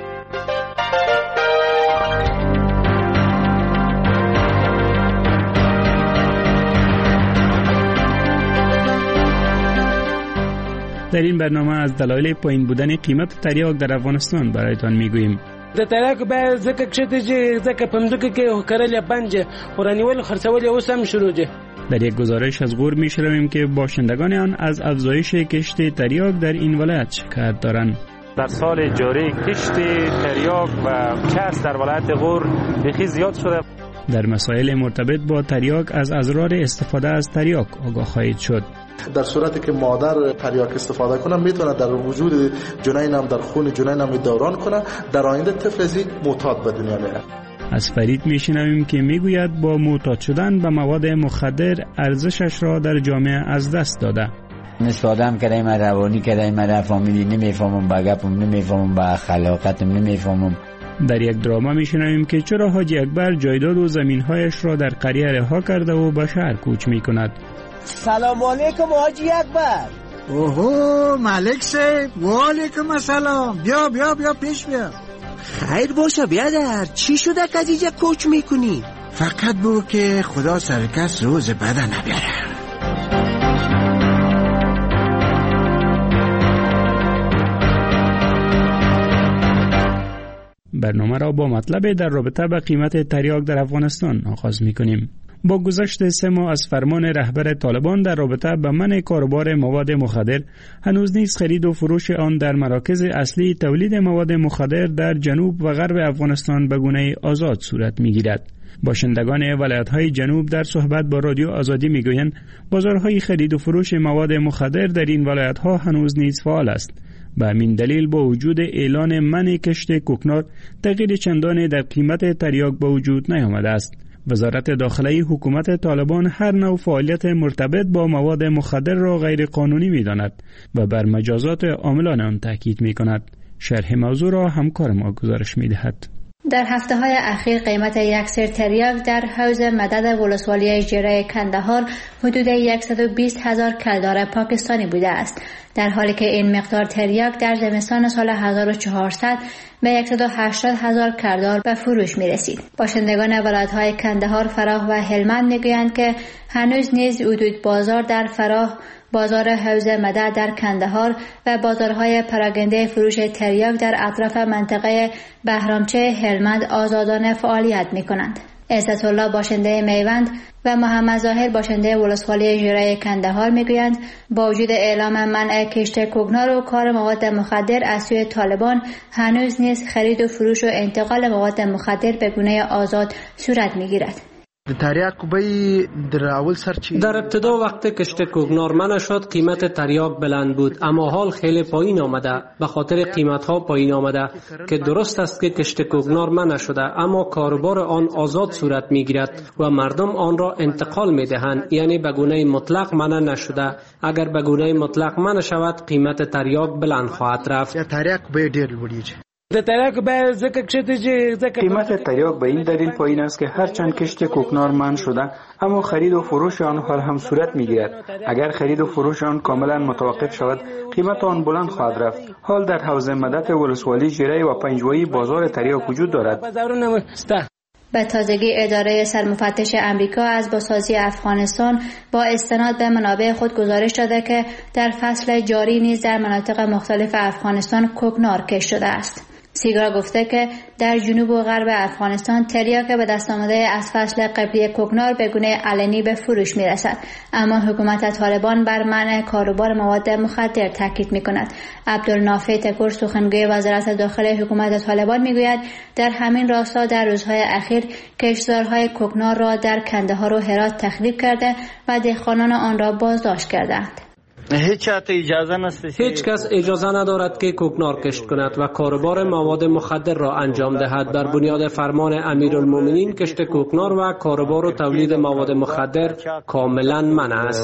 R: در این برنامه از دلایل پایین بودن قیمت تریاک در افغانستان برایتان میگوییم.
S: د تریاک به زکه کشته چې زکه پمدوکه کې کرل بنج قرانیول خرڅول اوس هم شروع دي.
R: در یک گزارش از غور میشنویم که باشندگان آن از افزایش کشت تریاک در این ولایت شکایت دارند.
T: در سال جاری کشت تریاک و چرس در ولایت غور بخی زیاد شده.
R: در مسائل مرتبط با تریاک از اضرار استفاده از تریاک آگاه خواهید شد.
U: در صورتی که مادر تریاک استفاده کنه میتونه در وجود جنین هم در خون جنین هم دوران کنه، در آینده طفل از معتاد به دنیا میاد.
R: از فرید میشنویم که میگوید با معتاد شدن به مواد مخدر ارزشش را در جامعه از دست داده.
V: مثل آدم که دایم روانی که دایم در فامیلی نمیفهمم، با گپم نمیفهمم، با خلاقتم نمیفهمم.
R: در یک دراما میشنویم که چرا حاجی اکبر جایداد و زمینهایش را در قریه رها کرده و به شهر کوچ میکند.
W: سلام علیکم حاجی اکبر.
X: اوهو ملک صاحب، و علیکم السلام. بیا بیا بیا پیش بیا.
W: خیر باشه بیادر، چی شده که دیجا کوچ میکنی؟
X: فقط بگو که خدا سرکس روز بده نبیاره.
R: برنامه را با مطلب در رابطه با قیمت تریاک در افغانستان آغاز میکنیم. با گذشت 3 ماه از فرمان رهبر طالبان در رابطه با منع کاروبار مواد مخدر، هنوز نیز خرید و فروش آن در مراکز اصلی تولید مواد مخدر در جنوب و غرب افغانستان به گونه آزاد صورت میگیرد. باشندگان ولایت‌های جنوب در صحبت با رادیو آزادی میگویند بازارهای خرید و فروش مواد مخدر در این ولایت‌ها هنوز نیز فعال است. به همین دلیل با وجود اعلان منع کشت کوکنار، تغییر چندانی در قیمت تریاک به وجود نیامده است. وزارت داخلی حکومت طالبان هر نوع فعالیت مرتبط با مواد مخدر را غیر قانونی می‌داند و بر مجازات عاملان آن تاکید می‌کند. شرح موضوع را همکار ما گزارش می‌دهد.
E: در هفته‌های اخیر قیمت یک سر تریاک در حوض مدد ولسوالی جره کندهار حدود 120,000 کلدار پاکستانی بوده است. در حالی که این مقدار تریاک در زمستان سال 1400 به 180,000 کردار به فروش می رسید. باشندگان ولایت‌های کندهار، فراه و هلمند می گویند که هنوز نیز حدود بازار در فراه، بازار حوض مدد در کندهار و بازارهای پراگنده فروش تریاک در اطراف منطقه بهرامچه هلمند آزادانه فعالیت می کنند. عزت الله باشنده میوند و محمد ظاهر باشنده ولسوالی ژره کندهار میگویند با وجود اعلام منع کشت کوکنار و کار مواد مخدر از سوی طالبان هنوز نیز خرید و فروش و انتقال مواد مخدر به گونه آزاد صورت میگیرد.
H: در ابتدا وقت کشت کوکنار منع شد قیمت تریاک بلند بود، اما حال خیلی پایین آمده به خاطر قیمت ها پایین آمده که درست است که کشت کوکنار منع شده اما کاروبار آن آزاد صورت می گیرد و مردم آن را انتقال می دهند، یعنی به گونه مطلق منع نشده. اگر به گونه مطلق منع شود قیمت تریاک بلند خواهد رفت.
C: قیمت تریاک به این دلیل پایین است که هرچند کشت کوکنار منع شده اما خرید و فروش آن حال هم صورت میگیرد. اگر خرید و فروش آن کاملا متوقف شود قیمت آن بلند خواهد رفت. حال در حوض مدد ولسوالی ژره و پنجوایی بازار تریاک وجود دارد.
E: به تازگی اداره سرمفتش امریکا از بازسازی افغانستان با استناد به منابع خود گزارش داده که در فصل جاری نیز در مناطق مختلف افغانستان کوکنار کشت شده است. سیگرا گفته که در جنوب و غرب افغانستان تریاک به دست آمده از فصل قبلی کوکنار به گونه علنی به فروش می رسد، اما حکومت طالبان بر منع کاروبار مواد مخدر تاکید می کند. عبدالنافع تکور سخنگوی وزارت داخل حکومت طالبان می گوید در همین راستا در روزهای اخیر کشتزارهای کوکنار را در کندهار و هرات تخریب کرده و دهقانان آن را بازداشت کردند.
H: هیچ کس اجازه ندارد که کوکنار کشت کند و کاروبار مواد مخدر را انجام دهد. بر بنیاد فرمان امیرالمومنین کشت کوکنار و کاروبار و تولید مواد مخدر کاملا منع است.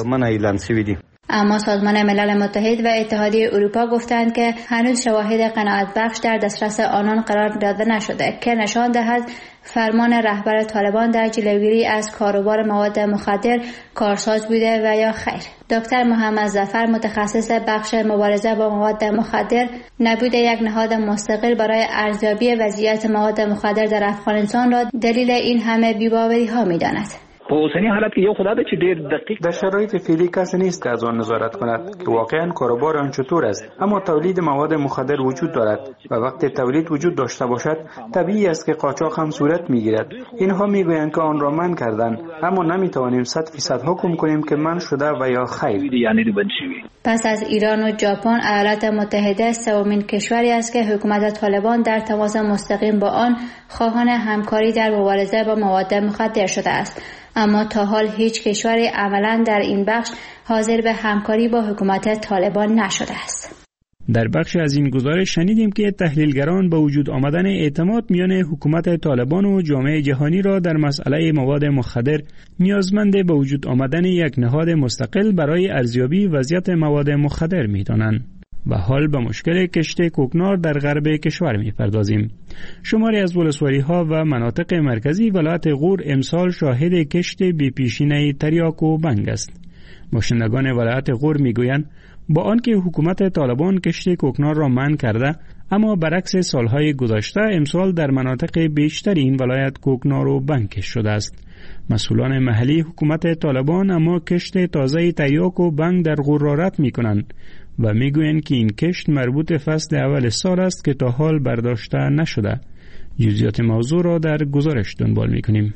E: اما سازمان ملل متحد و اتحادیه اروپا گفتند که هنوز شواهد قناعت بخش در دسترس آنان قرار داده نشده که نشان دهد فرمان رهبر طالبان در جلوگیری از کاروبار مواد مخدر کارساز بوده و یا خیر. دکتر محمد ظفر متخصص بخش مبارزه با مواد مخدر نبود یک نهاد مستقل برای ارزیابی وضعیت مواد مخدر در افغانستان را دلیل این همه بی‌باوری ها می‌داند.
C: په اوسنی حالت کې یو خدای د چې ډېر دقیق در شرایط فعلی کسی نیست که از آن نظارت کند که واقعا کاروبار آن چطور است، اما تولید مواد مخدر وجود دارد و وقتی تولید وجود داشته باشد طبیعی است که قاچاق هم صورت میگیرد. اینها میگویند که آن را منع کردند، اما نمیتوانیم 100% حکم کنیم که منع شده و یا خیر.
E: پس از ایران و ژاپن ایالات متحده سومین کشوری است که حکومت طالبان در تماس مستقیم با آن خواهان همکاری در مبارزه با مواد مخدر شده است، اما تا حال هیچ کشوری عملاً در این بخش حاضر به همکاری با حکومت طالبان نشده است.
R: در بخش از این گزارش شنیدیم که تحلیلگران با وجود آمدن اعتماد میان حکومت طالبان و جامعه جهانی را در مسئله مواد مخدر نیازمند به وجود آمدن یک نهاد مستقل برای ارزیابی وضعیت مواد مخدر می‌دانند. و حال به مشکل کشت کوکنار در غرب کشور می‌پردازیم. شماری از ولسوالی‌ها و مناطق مرکزی ولایت غور امسال شاهد کشت بی‌پیشینه تریاک و بنگ است. باشندگان ولایت غور می‌گویند با آنکه حکومت طالبان کشت کوکنار را منع کرده، اما برعکس سالهای گذشته امسال در مناطق بیشتر این ولایت کوکنار و بنگ کشت شده است. مسئولان محلی حکومت طالبان اما کشت تازه تریاک و بنگ در غور را رد می‌کنند و میگویند که این کشت مربوط فصل اول سال است که تا حال برداشته نشده. جزئیات موضوع را در گزارش دنبال میکنیم.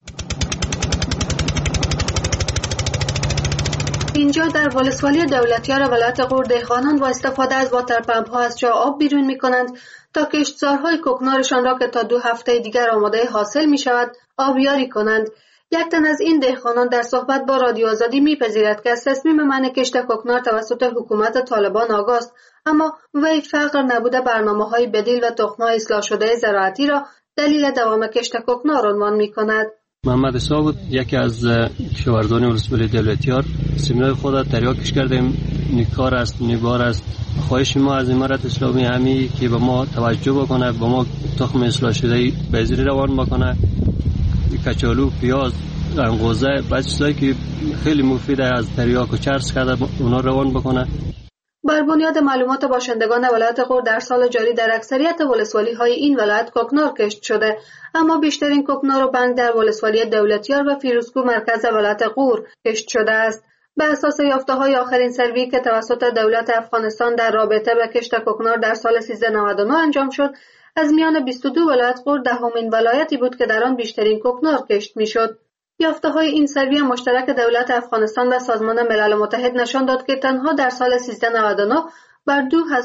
D: اینجا در ولسوالی دولتیار ولایت غور دهقانان با استفاده از واترپمپ ها از جا آب بیرون میکنند تا کشتزارهای کوکنارشان را که تا 2 هفته دیگر آماده حاصل می شود آبیاری کنند. یک تن از این دهقانان در صحبت با رادیو آزادی میپذیرد که از تصمیم منع کشت کوکنار توسط حکومت طالبان آگاست، اما وی فقر نبوده برنامه‌های بدیل و تخم‌های اصلاح شده زراعتی را دلیل دوام کشت کوکنار عنوان می‌کند.
G: محمد عیسی بود، یکی از کشاورزان ولسوالی دولتیار. سیمینار خود تریاکش کردیم، نیکار است، نیبار است. خواهش ما از امارت اسلامی همی که به ما توجه بکنه، به ما تخم اصلاح شده بذری روان بکنه، کچالو، پیاز، انگوزه، بعضی چیزایی که خیلی مفیده از تریاک و چرس کرده اونا روان بکنه.
D: بر بنیاد معلومات باشندگان ولایت غور در سال جاری در اکثریت ولسوالی‌های این ولایت کوکنار کشت شده، اما بیشترین کوکنار و بنگ در ولسوالی دولتیار و فیروزکوه مرکز ولایت غور کشت شده است. به اساس یافته‌های آخرین سروی که توسط دولت افغانستان در رابطه با کشت کوکنار در سال 1399 انجام شد، از میان 22 ولایت غور دهمین ولایتی بود که در آن بیشترین کوکنار کشت می‌شد. یافته‌های این سروی مشترک دولت افغانستان و سازمان ملل متحد نشان داد که تنها در سال 1399 بر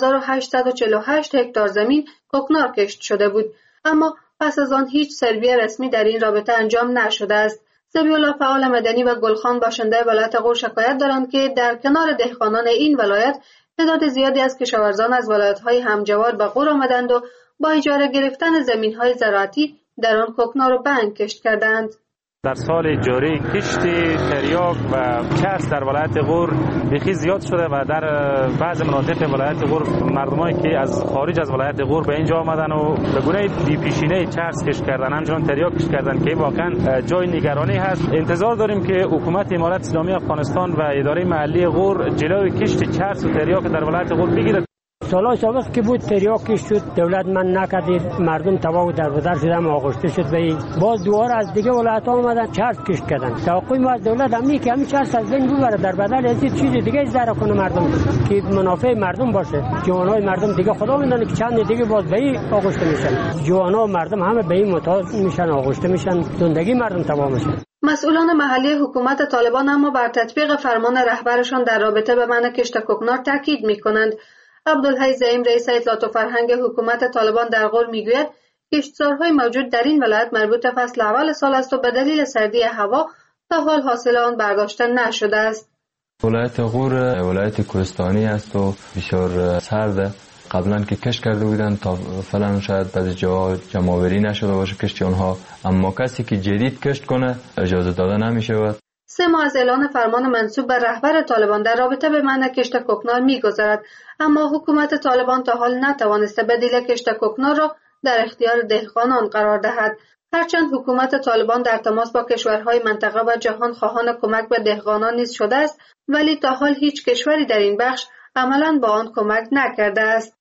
D: 2848 هکتار زمین کوکنار کشت شده بود، اما پس از آن هیچ سروی رسمی در این رابطه انجام نشده است. ذبیح‌الله فعال مدنی و گلخان باشنده ولایت غور شکایت دارند که در کنار دهقانان این ولایت تعداد زیادی از کشاورزان از ولایت‌های همجوار به غور آمدند و با اجاره گرفتن زمین‌های زراعتی در آن کوکنار و بنگ کشت کردند.
T: در سال جاری کشت تریاک و چرس در ولایت غور بخی زیاد شده و در بعض مناطق ولایت غور مردمایی که از خارج از ولایت غور به اینجا آمدن و به گونه بی پیشینه چرس کشت کردن، همچنان تریاک کشت کردن که واقعا جای نگرانی هست. انتظار داریم که حکومت امارت اسلامی افغانستان و اداره محلی غور جلوی کشت چرس و تریاک در ولایت غور بگیرد.
I: سالهای سابق که بود تریاک شد، دولت من نکردید، مردم تباه و دربدر شدن، آغشته شد و باز دوباره از دیگه ولایت‌ها اومدن چرس کشت کردن. توقع ما از دولت همین که همین چرس از بین ببره، در بدل از چیز دیگه ذره کنه مردم که منافع مردم باشه. جوانای مردم دیگه خدا میدونه که چند دیگه باز به این آغشته میشن. جوانا و مردم همه به این متاز میشن، آغشته میشن، زندگی مردم تباه میشه.
D: مسئولان محلی حکومت طالبان اما بر تطبیق فرمان رهبرشان در رابطه به منع کشت کوکنار تاکید میکنند. عبدالحی زعیم رئیس اطلاعات و فرهنگ حکومت طالبان در غور میگوید کشتزارهای موجود در این ولایت مربوط به فصل اول سال است و به دلیل سردی هوا تا حال حاصل آن برداشته نشده است.
J: ولایت غور ولایت کوهستانی است و بسیار سرده. قبلا که کشت کرده بودن تا فعلا شاید بعضی جاها جمع‌آوری نشده باشه کشت اونها، اما کسی که جدید کشت کنه اجازه داده نمی‌شود.
D: 3 ماه از اعلان فرمان منسوب به رهبر طالبان در رابطه به منع کشت کوکنار می‌گذرد، اما حکومت طالبان تا حال نتوانسته بدیل کشت کوکنار را در اختیار دهقانان قرار دهد. هرچند حکومت طالبان در تماس با کشورهای منطقه و جهان خواهان کمک به دهقانان نیز شده است، ولی تا حال هیچ کشوری در این بخش عملاً با آن کمک نکرده است.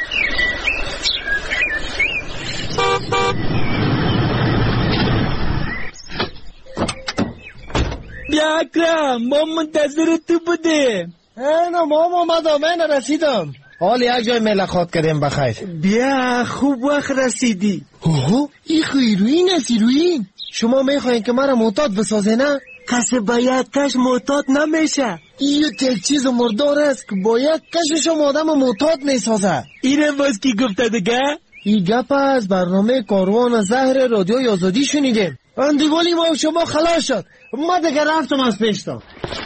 K: بیا اکرم، ما منتظر تو بودیم.
M: اینا ماما اومدم، من رسیدم. حال یک جای ملاقات کردیم بخیر.
K: بیا خوب وقت رسیدی.
M: اوه این خیروین است. ایروین شما میخواین که مرا معتاد بسازه نه؟
K: کسی باید کش معتاد نمیشه.
M: این یک چیز مردار است که باید کشش آدم معتاد میسازه.
K: اینه باز کی گفته دیگه؟
M: این گپ از برنامه کاروان زهر رادیوی آزادی شنیدیم. اندیوالی ما شما خلاص شد، ما دیگه رفتم از پیشتا.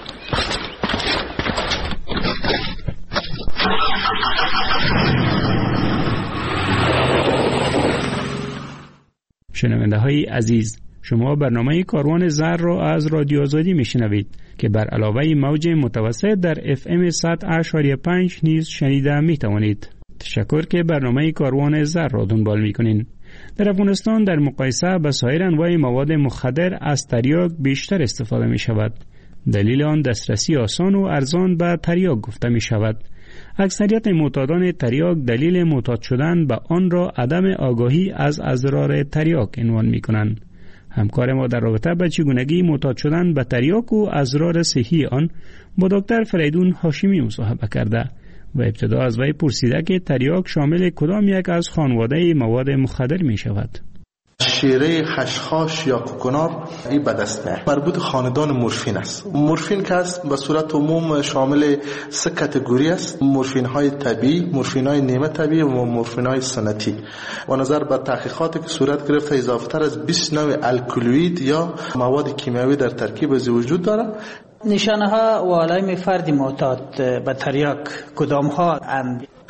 R: شنونده های عزیز، شما برنامه کاروان زهر را از رادیو آزادی میشنوید که بر علاوه موج متوسط در FM 100.5 نیز شنیده میتوانید. تشکر که برنامه کاروان زهر را دنبال میکنین. در افغانستان در مقایسه با سایر انواع مواد مخدر از تریاک بیشتر استفاده می شود. دلیل آن دسترسی آسان و ارزان به تریاک گفته می شود. اکثریت معتادان تریاک دلیل معتاد شدن به آن را عدم آگاهی از اضرار تریاک عنوان می کنند. همکار ما در رابطه با چگونگی معتاد شدن به تریاک و اضرار صحی آن با دکتر فریدون هاشمی مصاحبه کرده و ابتدا از وی پرسیده که تریاک شامل کدام یک از خانواده مواد مخدر می شود.
U: شیره، خشخاش یا کوکنار این به دست میاد. مربوط خاندان مورفین است. مورفین که است به صورت عموم شامل 3 کاتگوری است: مورفین های طبیعی، مورفین های نیمه طبیعی و مورفین های سنتی. و نظر به تحقیقاتی که صورت گرفته اضافه تر از 20 نوع الکلوئید یا مواد کیمیایی در ترکیب از وجود داره.
Y: نشانه ها و علائم فرد معتاد به تریاک کدام ها اند؟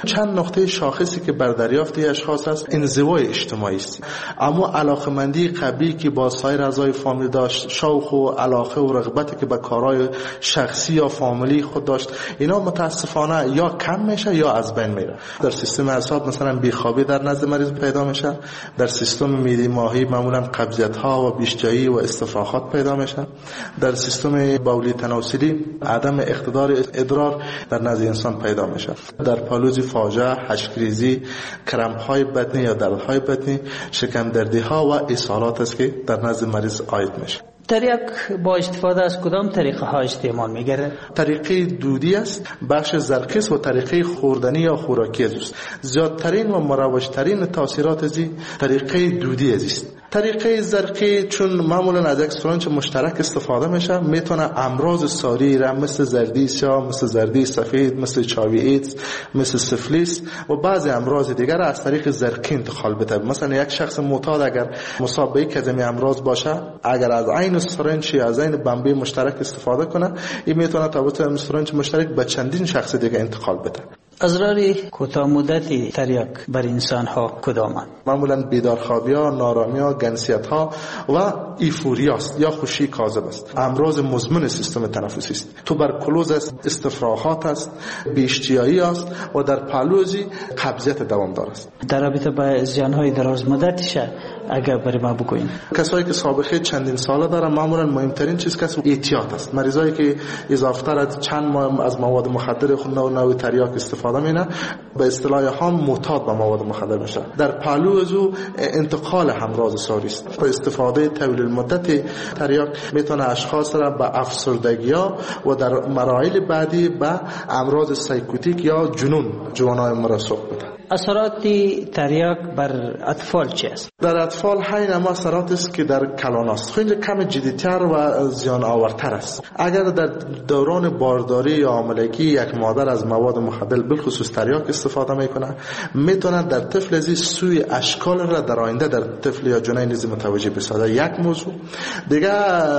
U: چند نقطه شاخصی که بر دریافت اشخاص است انزوای اجتماعی است، اما علاقمندی قبلی که با سایر اعضای فامیل داشت، شوق و علاقه و رغبتی که به کارهای شخصی یا فامیلی خود داشت، اینا متاسفانه یا کم میشه یا از بین میره. در سیستم اعصاب مثلا بیخوابی در نزد مریض پیدا میشه، در سیستم میدی ماهی معمولا قبضیت ها و بیشجایی و استفراغات پیدا میشه، در سیستم بولی تناسلی عدم اقتدار ادرار در نزد انسان پیدا میشه، در پالوزی فاجعه، حشکریزی، کرمپ های بطنی یا دردهای بطنی، شکم دردی ها و اسهالات است که در نزد مریض عاید میشه.
A: تریاک با استفاده از کدام طریقه ها استعمال میگیره؟
U: طریقه دودی است، بخش زرقیس و طریقه خوردنی یا خوراکی است. زیادترین و مروجترین تاثیرات از طریقه دودی است. طریقه زرقی چون معمولا از یک سرنج مشترک استفاده میشه، میتونه امراض ساری را مثل زردی سیاه، مثل زردی سفید، مثل چاوی ایدز، مثل سفلیس و بعضی امراض دیگر از طریق زرقی انتقال بده. مثلا یک شخص معتاد اگر مصاب به یک از این امراض باشه، اگر از عین سرنج یا از عین بمبی مشترک استفاده کنه، این میتونه توسط سرنج مشترک به چندین شخص دیگه انتقال بده.
A: اضرار کوتاه مدتی تریاک بر انسان ها کدامند؟
U: معمولا بیدارخوابی ها، نارامی ها، گنسیت ها و ایفوریا است یا خوشی کاذب است. امراض مزمن سیستم تنفسی است. توبرکلوز است، استفراغات است، بیشتیایی است و در پالوزی قبضیت دوامدار است.
A: در رابطه با زیان های دراز مدتش اگر برای ما بگوین.
U: کسایی که سابقه چندین ساله دارن معمولا مهمترین چیز که احتیاط است. مریضایی که اضافه از چند ماه از مواد مخدر خود نوع تریاک استفاده مینه، به اصطلاح هم معتاد به مواد مخدر میشه. در پهلو از او انتقال امراض ساری است. با استفاده طویل المدت تریاک میتونه اشخاص را به افسردگی‌ها و در مراحل بعدی به امراض سایکوتیک یا جنون‌های مرسوخ بده.
A: اثرات تریاک بر اطفال چی است؟
U: در اطفال همین اما اثرات است که در کلان است، خیلی کم جدی‌تر و زیان آورتر است. اگر در دوران بارداری یا حاملگی یک مادر از مواد مخدر بالخصوص تریاک استفاده میکنه، میتونه در طفل از سوی اشکال را در آینده در طفل یا جنین نیز متوجه بسازه. یک موضوع دیگه،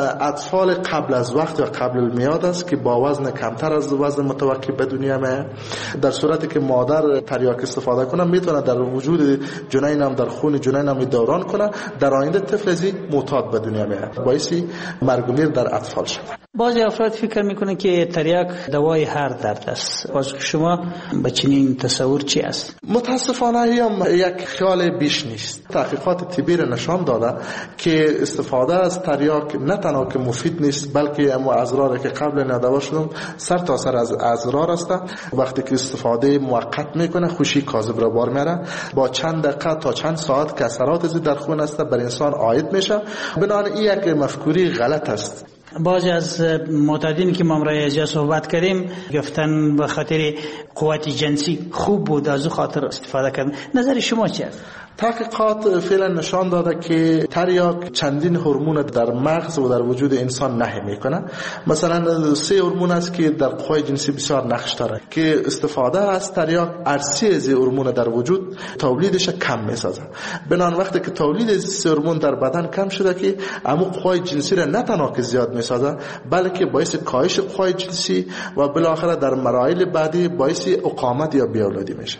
U: اطفال قبل از وقت و قبل المیاد است که با وزن کمتر از وزن متوقع به دنیا میاد. در صورتی که مادر تریاک استفاده کنه، میتونه در وجود جنین هم در خون جنین هم دوران کنه، در آینده طفل از معتاد به دنیا میاد، باعث مرگ و میر در اطفال شده.
A: بعضی افراد فکر میکنه که تریاک دوای هر درد است. باز شما به چنین تصور چی است؟
U: متاسفانه هم یک خیال بیش نیست. تحقیقات طبی نشان داده که استفاده از تریاک نه تنها که مفید نیست، بلکه اما اضراری که قبل ندوا شدم سر تا سر از اضرار است. وقتی که استفاده موقت میکنه، خوشی کاذب را بار میاره، با چند دقیقه تا چند ساعت که اثرات از در خون است بر انسان عاید میشه. بنابراین این یک مفکوری غلط است.
A: بعضی از معتادین که ما راجع صحبت کردیم گفتن به خاطر قوت جنسی خوب بود از خاطر استفاده کردن. نظر شما چیه؟
U: تحقیقات فعلا نشان داده که تریاک چندین هورمون در مغز و در وجود انسان نهی میکنه. مثلا 3 هورمون است که در قوای جنسی بسیار نقش داره که استفاده از تریاک ارسی از هورمون در وجود تولیدش کم میسازه. بنابراین وقتی که تولید از 3 هورمون در بدن کم شده که اما قوای جنسی را نه تنها که زیاد میسازه، بلکه باعث کاهش قوای جنسی و بالاخره در مراحل بعدی باعث اقامت یا بیاولادی میشه.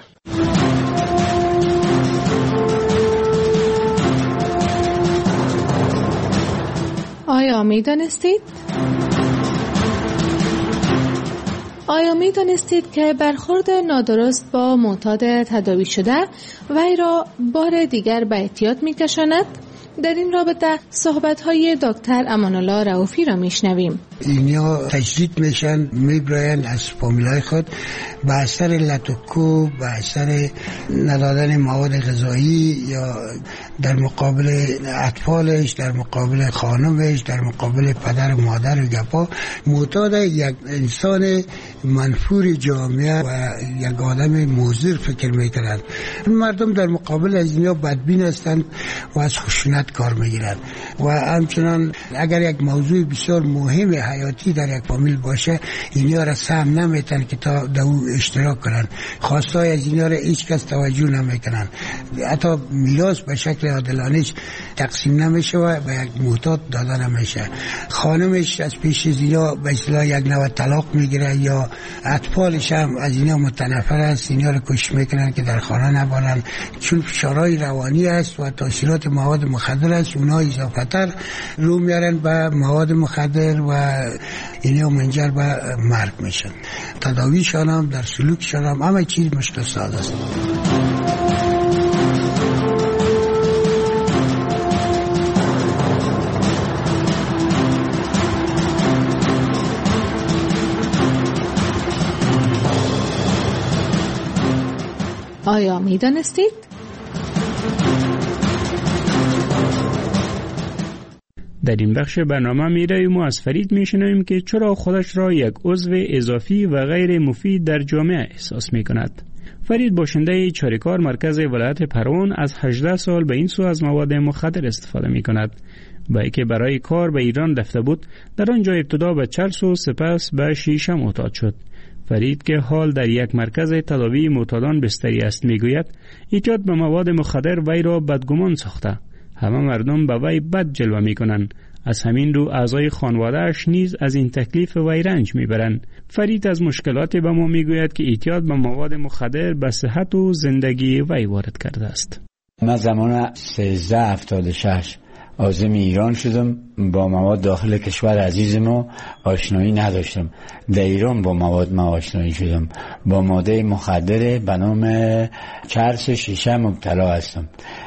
L: آیا می دانستید که برخورد نادرست با معتاد تداوی شده وی را بار دیگر به اعتیاد می کشاند؟ در این رابطه صحبت‌های دکتر امان الله رؤوفی را میشنویم.
N: اینا تجدید میشن، میبراین از فامیلای خود به اثر لطوکو، به اثر ندادن مواد غذایی یا در مقابل اطفالش، در مقابل خانمش، در مقابل پدر و مادر و گپا. معتاد یک انسان منفور جامعه و یک آدم مضر فکر میکنند. مردم در مقابل از اینا بدبین هستند و از خشونت کار میگیرند و همچنان اگر یک موضوع بسیار مهم حیاتی در یک فامیل باشه، اینا را سهم نمیتن که تا در او اشتراک کنن. خواستای از اینا را هیچ کس توجه نمیکنن. حتی میراث به شکل شکل عادلانش تقسیم نمیشه و به یک محتاط داده نمیشه. خانمش از پیش زینا به اصطلاح یک نوع طلاق میگیره یا اطفالش هم از اینا متنفر است، اینا رو کش میکنن که در خانه نبانن، چون فشارهای روانی است و تاثیرات مواد مخدر است، اونا اضافه تر رو میارن به مواد مخدر و اینا منجر به مرگ میشن. تداویشان هم در سلوکشان هم همه چیز مشکل ساز است.
L: آیا می دانستید؟
R: در این بخش برنامه میرویم و از فرید میشنویم که چرا خودش را یک عضو اضافی و غیر مفید در جامعه احساس میکند. فرید باشنده چاریکار مرکز ولایت پروان از 18 سال به این سو از مواد مخدر استفاده میکند. با اینکه برای کار به ایران رفته بود، در آنجا ابتدا به چرس و سپس به شیشه معتاد شد. فرید که حال در یک مرکز تداوی معتادان بستری است میگوید اعتیاد به مواد مخدر وی را بدگمان ساخته. همه مردم به وی بد جلوه میکنند. از همین رو اعضای خانواده‌اش نیز از این تکلیف وی رنج میبرند. فرید از مشکلات به ما میگوید که اعتیاد به مواد مخدر به صحت و زندگی وی وارد کرده است.
V: من زمان 1376 عازم ایران شدم. با مواد داخل کشور عزیز ما آشنایی نداشتم. در ایران با مواد ما آشنایی شدم. با ماده مخدر به نام چرس شیشه مبتلا هستم.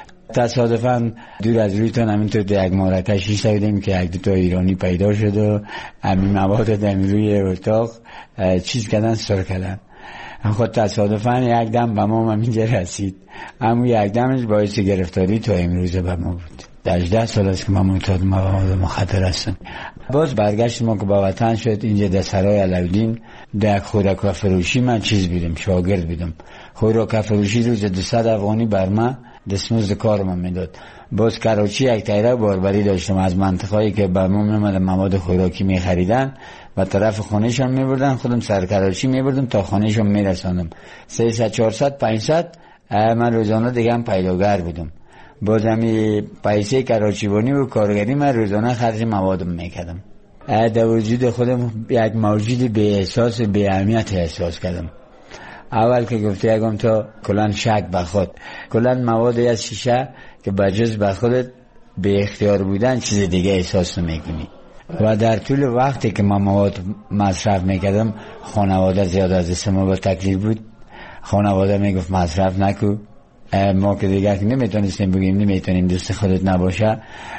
V: تصادفاً دور از رویتان همینطور در یک مارکشی شدیم که یک دوتا ایرانی پیدا شد و همین مواد در روی اتاق چیز کردن سر کردن. خود تصادفاً یک دم به ما همینجا رسید. اما یک دمش باعث گرفتاری تا امروز به ما بود. 18 سال است که من معتاد مواد مخدر هستم. باز برگشت ما که با وطن شد اینجا در سرای علاودین در خوراک فروشی من چیز بیدم، شاگرد بیدم. خوراک فروشی روز 200 افغانی بر من دستمزد کار من میداد. باز کراچی یک تایره باربری داشتم از منطقه‌ای که به ما میومدن مواد خوراکی میخریدن و طرف خونهشون میبردن، خودم سر کراچی میبردم تا خونهشون میرساندم. 300 400 500 من روزانه دیگه هم پیداگر بودم. باز همی پیسه کراچیوانی و کارگری من روزانه خرج موادم میکردم. در وجود خودم یک موجود بی احساس بی اهمیت احساس کردم. اول که گفته یکم تا کلان شک به خود، کلان موادی از شیشه که بجز به خودت به اختیار بودن چیز دیگه احساس نمیکنی. و در طول وقتی که من مواد مصرف میکردم خانواده زیاد از دست ما با تکلیف بود. خانواده میگفت مصرف نکو. ما که دیگه نمیتونستیم بگیم نمیتونیم دوست خودت نباشه،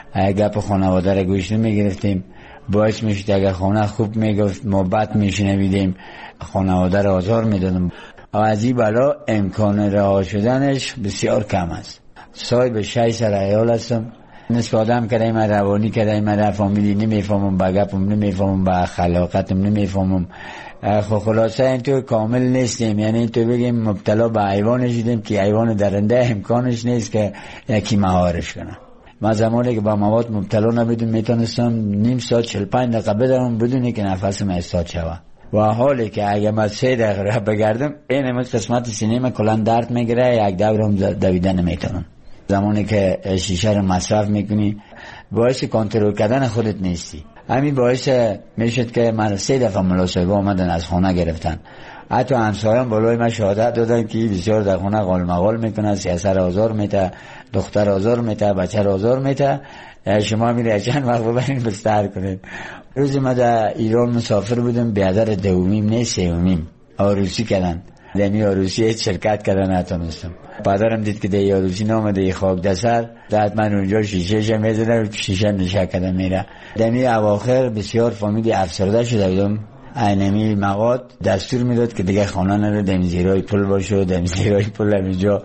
V: گپ خانواده را گوش نمیگرفتیم. باعث میشد اگر خانه خوب میگفت ما بد میشنویدیم، خانواده را آزار میدادم. از این بلا امکان رها شدنش بسیار کم است. صاحب 6 سر عیال هستم. نصف آدم کردیم، روانی کردیم، فامیلی نمیفهمم، با گپم نمیفهمم، با خلاقتم نمیفهمم. خب خلاصه این تو کامل نیستیم، یعنی تو بگیم مبتلا به حیوان شدیم که حیوان درنده امکانش نیست که یکی مهارش کنه. من زمانی که با مواد مبتلا نبودم میتونستم نیم ساعت 45 دقیقه بدوم بدون که نفسم استاد شود. و حالی که اگه من 3 دقیقه بگردم این همه قسمت سینه من کلان درد میگیره، یک دورم دویدن نمیتونم. زمانی که شیشه رو مصرف میکنی باعث کنترل کردن خودت نیستی. همین باعث میشد که من 3 دفعه ملاصاحبه آمدن از خونه گرفتن. حتی همسایه‌ام بالای من شهادت دادن که بسیار در خونه قال مقال میکنه، سیاسر آزار میته، دختر آزار میته، بچه آزار میته. شما میره چند وقت ببرین بستر کنین. روز ما در ایران مسافر بودم، بیادر دومیم نیست سومیم عروسی کردن. دمی عروسی هیچ شرکت کردن نتونستم. پدرم دید که دی عروسی نامده خاک دسر داد من اونجا شیشه میزنم، شیشه نشه کردم میره. دمی اواخر بسیار فامیلی افسرده شده بودم. اینمی مواد دستور میداد که دیگه خانه نره، دمی زیرای پل باشه، دمی زیرای پل همینجا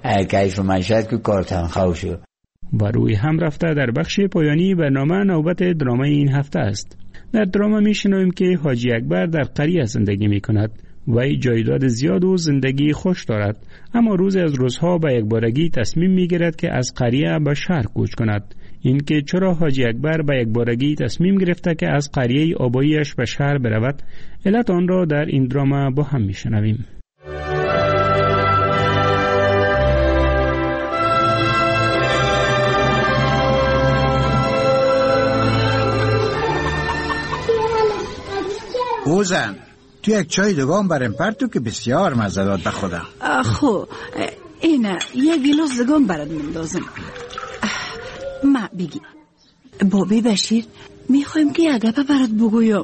V: کیف معیشت که کار تنخواه شد.
R: و روی هم رفته در بخش پایانی برنامه نوبت درام این هفته است. در درام میشنویم که حاجی اکبر در قریه زندگی میکند. وی جایداد زیاد و زندگی خوش دارد، اما روز از روزها به یک بارگی تصمیم میگیرد که از قریه به شهر کوچ کند. این که چرا حاجی اکبر به یک بارگی تصمیم گرفته که از قریه آباییش به شهر برود، علت آن را در این درام با هم میشنویم.
X: اوزن تو یک چای دوگام برم پرتو که بسیار مزه داد به خودم.
B: خب اینه یک گیلاس دوگام برات مندازم. ما بگی بابی بشیر میخوایم که یک گپه برات بگویم.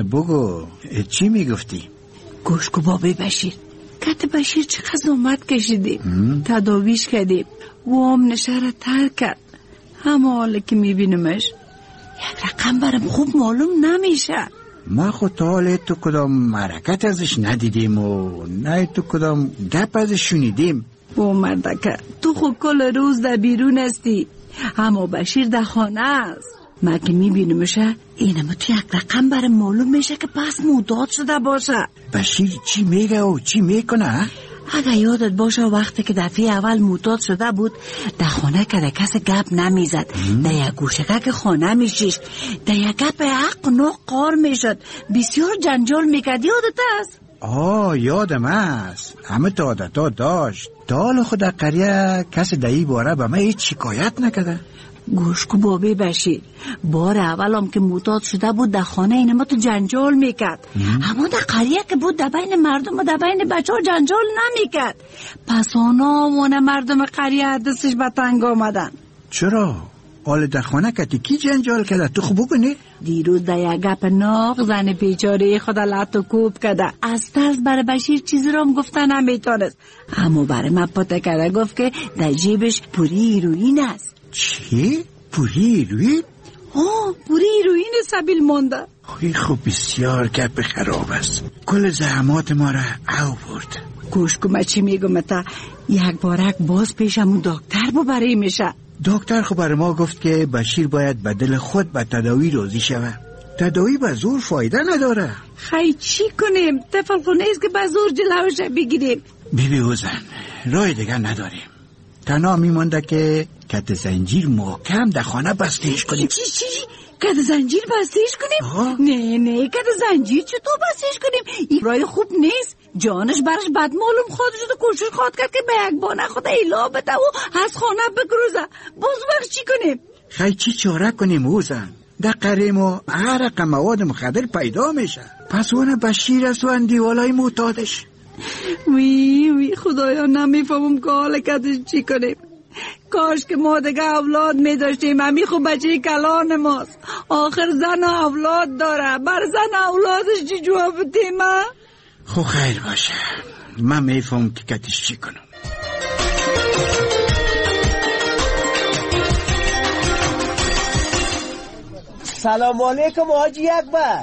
X: بگو چی میگفتی؟
B: گوش کو بابی بشیر، کت بشیر چقدر زحمت کشیدیم، تداویش کردیم، وام نشره ترک کرد. همه حالا که میبینمش یک رقم برام خوب معلوم نمیشه.
X: ما خود تا حالا تو کدام حرکت ازش ندیدیم و نه تو کدام گپ ازش شنیدیم.
B: او مردکه تو خود کل روز در بیرون هستی، اما بشیر در خانه است. ما که میبینمشه اینم تو یک رقم برام معلوم میشه که پس معتاد شده باشه.
X: بشیر چی میگه و چی میکنه؟
B: اگه یادت باشه وقتی که دفعه اول معتاد شده بود در خانه که در کس گپ نمیزد، در یک گوشگاه که خانه میشیش، در یک گپ حق نو قار میشد، بسیار جنجال میکرد. یادت است؟
X: یادم است. همه تا عادتا داشت. تا خود در قریه کسی در این باره به من هیچ شکایت نکده.
B: گوش کو بابی بشیر، بار اول هم که معتاد شده بود در خانه اینما تو جنجال میکرد، اما در قریه که بود در بین مردم و در بین بچه ها جنجال نمیکرد. پس آنها مردم قریه دستش به تنگ آمدن.
X: چرا؟ حال در خانه کتی کی جنجال کرده؟ تو خوب بگنی؟
B: دیروز در یک گپ ناق زن بیچاره خود لط و کوب کرده. از ترس برای بشیر چیزی رو هم گفته نمیتونست، اما برای من پته کرده گفت که در جیبش پوری هیروئین است.
X: چی؟ پوری هیروئین؟
B: پوری هیروئین سبیل مانده.
X: خب بسیار گپ خراب است. کل زحمات ما را او برد.
B: گوش کو من چی میگم تا، یک بارک باز پیشمون دکتر ببری میشه.
X: دکتر خب برای ما گفت که بشیر باید به دل خود به تداوی راضی شود. تداوی به زور فایده نداره.
B: خیلی چی کنیم؟ طفل خونه ایست که به زور جلوش بگیریم.
X: بیبی اوزن راه دیگه نداریم. تنها میمونده که کت زنجیر محکم در خانه بستهش کنیم.
B: چی؟ کت زنجیر بستهش کنیم؟ نه کت زنجیر چطور بستهش کنیم؟ این راه خوب نیست. جانش برش بد معلوم خواهد شد و کوشش خواهد کرد که به یک بانه خود ایلا بده و از خانه بگروزه. باز وقت چی کنیم؟
X: خیلی چی چاره کنیم اوزن؟ در قریه ما هر رقم مواد مخدر پیدا میشه. پس اون بشیر است و اندیوالای معتادش.
B: وی خدایا نمیفهمم که حال کدش چی کنیم. کاش که ما دیگه اولاد میداشتیم. همی خوب بچه کلان ماست، آخر زن اولاد داره. بر زن اولادش چی جواب بدیم؟
X: خب خیر باشه، من میفهم که کتش چی کنم.
W: سلام علیکم حاجی اکبر.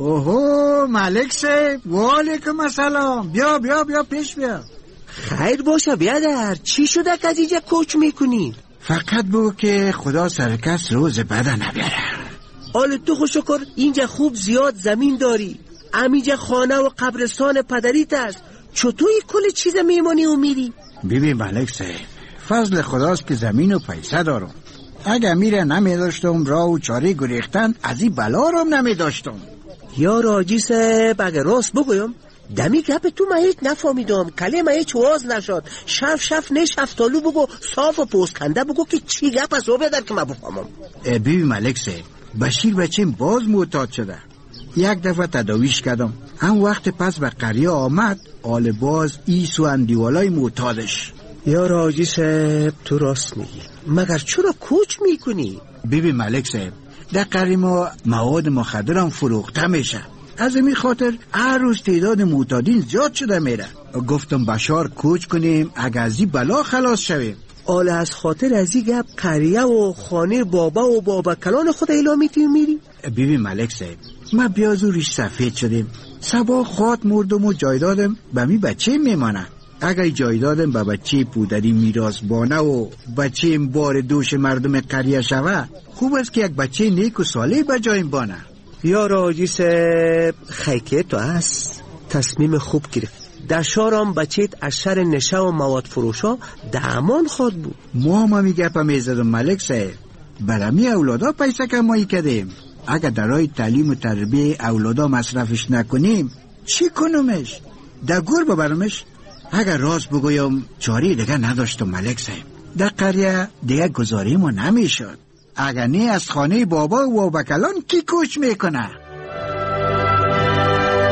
X: اوهو ملک صاحب، و علیکم السلام. بیا پیش بیا.
W: خیر باشه بیادر، چی شده که از اینجا کوچ میکنی؟
X: فقط بگو که خدا سرکس روز بده نبیاره.
W: حال تو خوشکر اینجا خوب زیاد زمین داری، همینجا خانه و قبرستان پدریت است، چطوری کل چیز میمانی و میری؟
X: ببین ملک صاحب، فضل خداست که زمین و پیسه دارم. اگه میره نمیداشتم راه و چاره گریختن از این بلا رو نمیداشتم.
W: یا راجی صاحب اگه راست بگویم دمی گپ تو من هیچ نفهمیدم، کلمه هیچ واز نشد. شف نه شفتالو بگو، صاف و پوسکنده بگو که چی گپ از رو بیادر که من بفهمم.
X: ببین ملک صاحب، بشیر بچیم باز معتاد شده. یک دفعه تداویش کردم، هم وقت پس به قریه آمد، آل باز ایس و اندیوالای معتادش.
W: یا راجی صاحب تو راست میگی، مگر چرا کوچ میکنی؟
X: ببین ملک صاحب، در قریه ما مواد مخدر هم فروخته میشه. از این خاطر هر روز تعداد معتادین زیاد شده میره. گفتم بشار کوچ کنیم اگر از این بلا خلاص شویم.
W: آل از خاطر از این گپ قریه و خانه بابا و بابا کلان خود ایلامیتی میری؟
X: ببین ملک صاحب، ما بیازورش سفید شدیم. سبا خواد مردم و جایدادم به می بچه میمانه. اگر جایدادم به بچه پودری میراث بانه و بچه بار دوش مردم قریه شوه، خوب است که یک بچه نیک و صالح به جایم بانه.
W: یا راجی صاحب خیکه تو هست، تصمیم خوب گرفت. در شارم بچهت از شر نشه و مواد فروشا در امان خواد بود.
X: ما میگه پا میزدم ملک صاحب، برمی اولادا پیسه کمایی کردیم. اگر در راه تعلیم و تربیه اولادا مصرفش نکنیم چی کنمش؟ در گور ببرمش؟ اگر راست بگویم چاری دیگه نداشتم ملک صاحب. در قریه دیگه گذاری ما نمیشد. اگر نه از خانه بابا و بکلان کی کوچ میکنه؟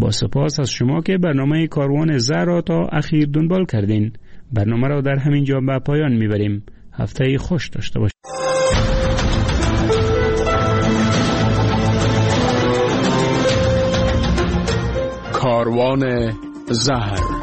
R: با سپاس از شما که برنامه کاروان زهر را تا اخیر دنبال کردین. برنامه را در همین جا به پایان میبریم. هفته خوش داشته باشید.
F: کاروان زهر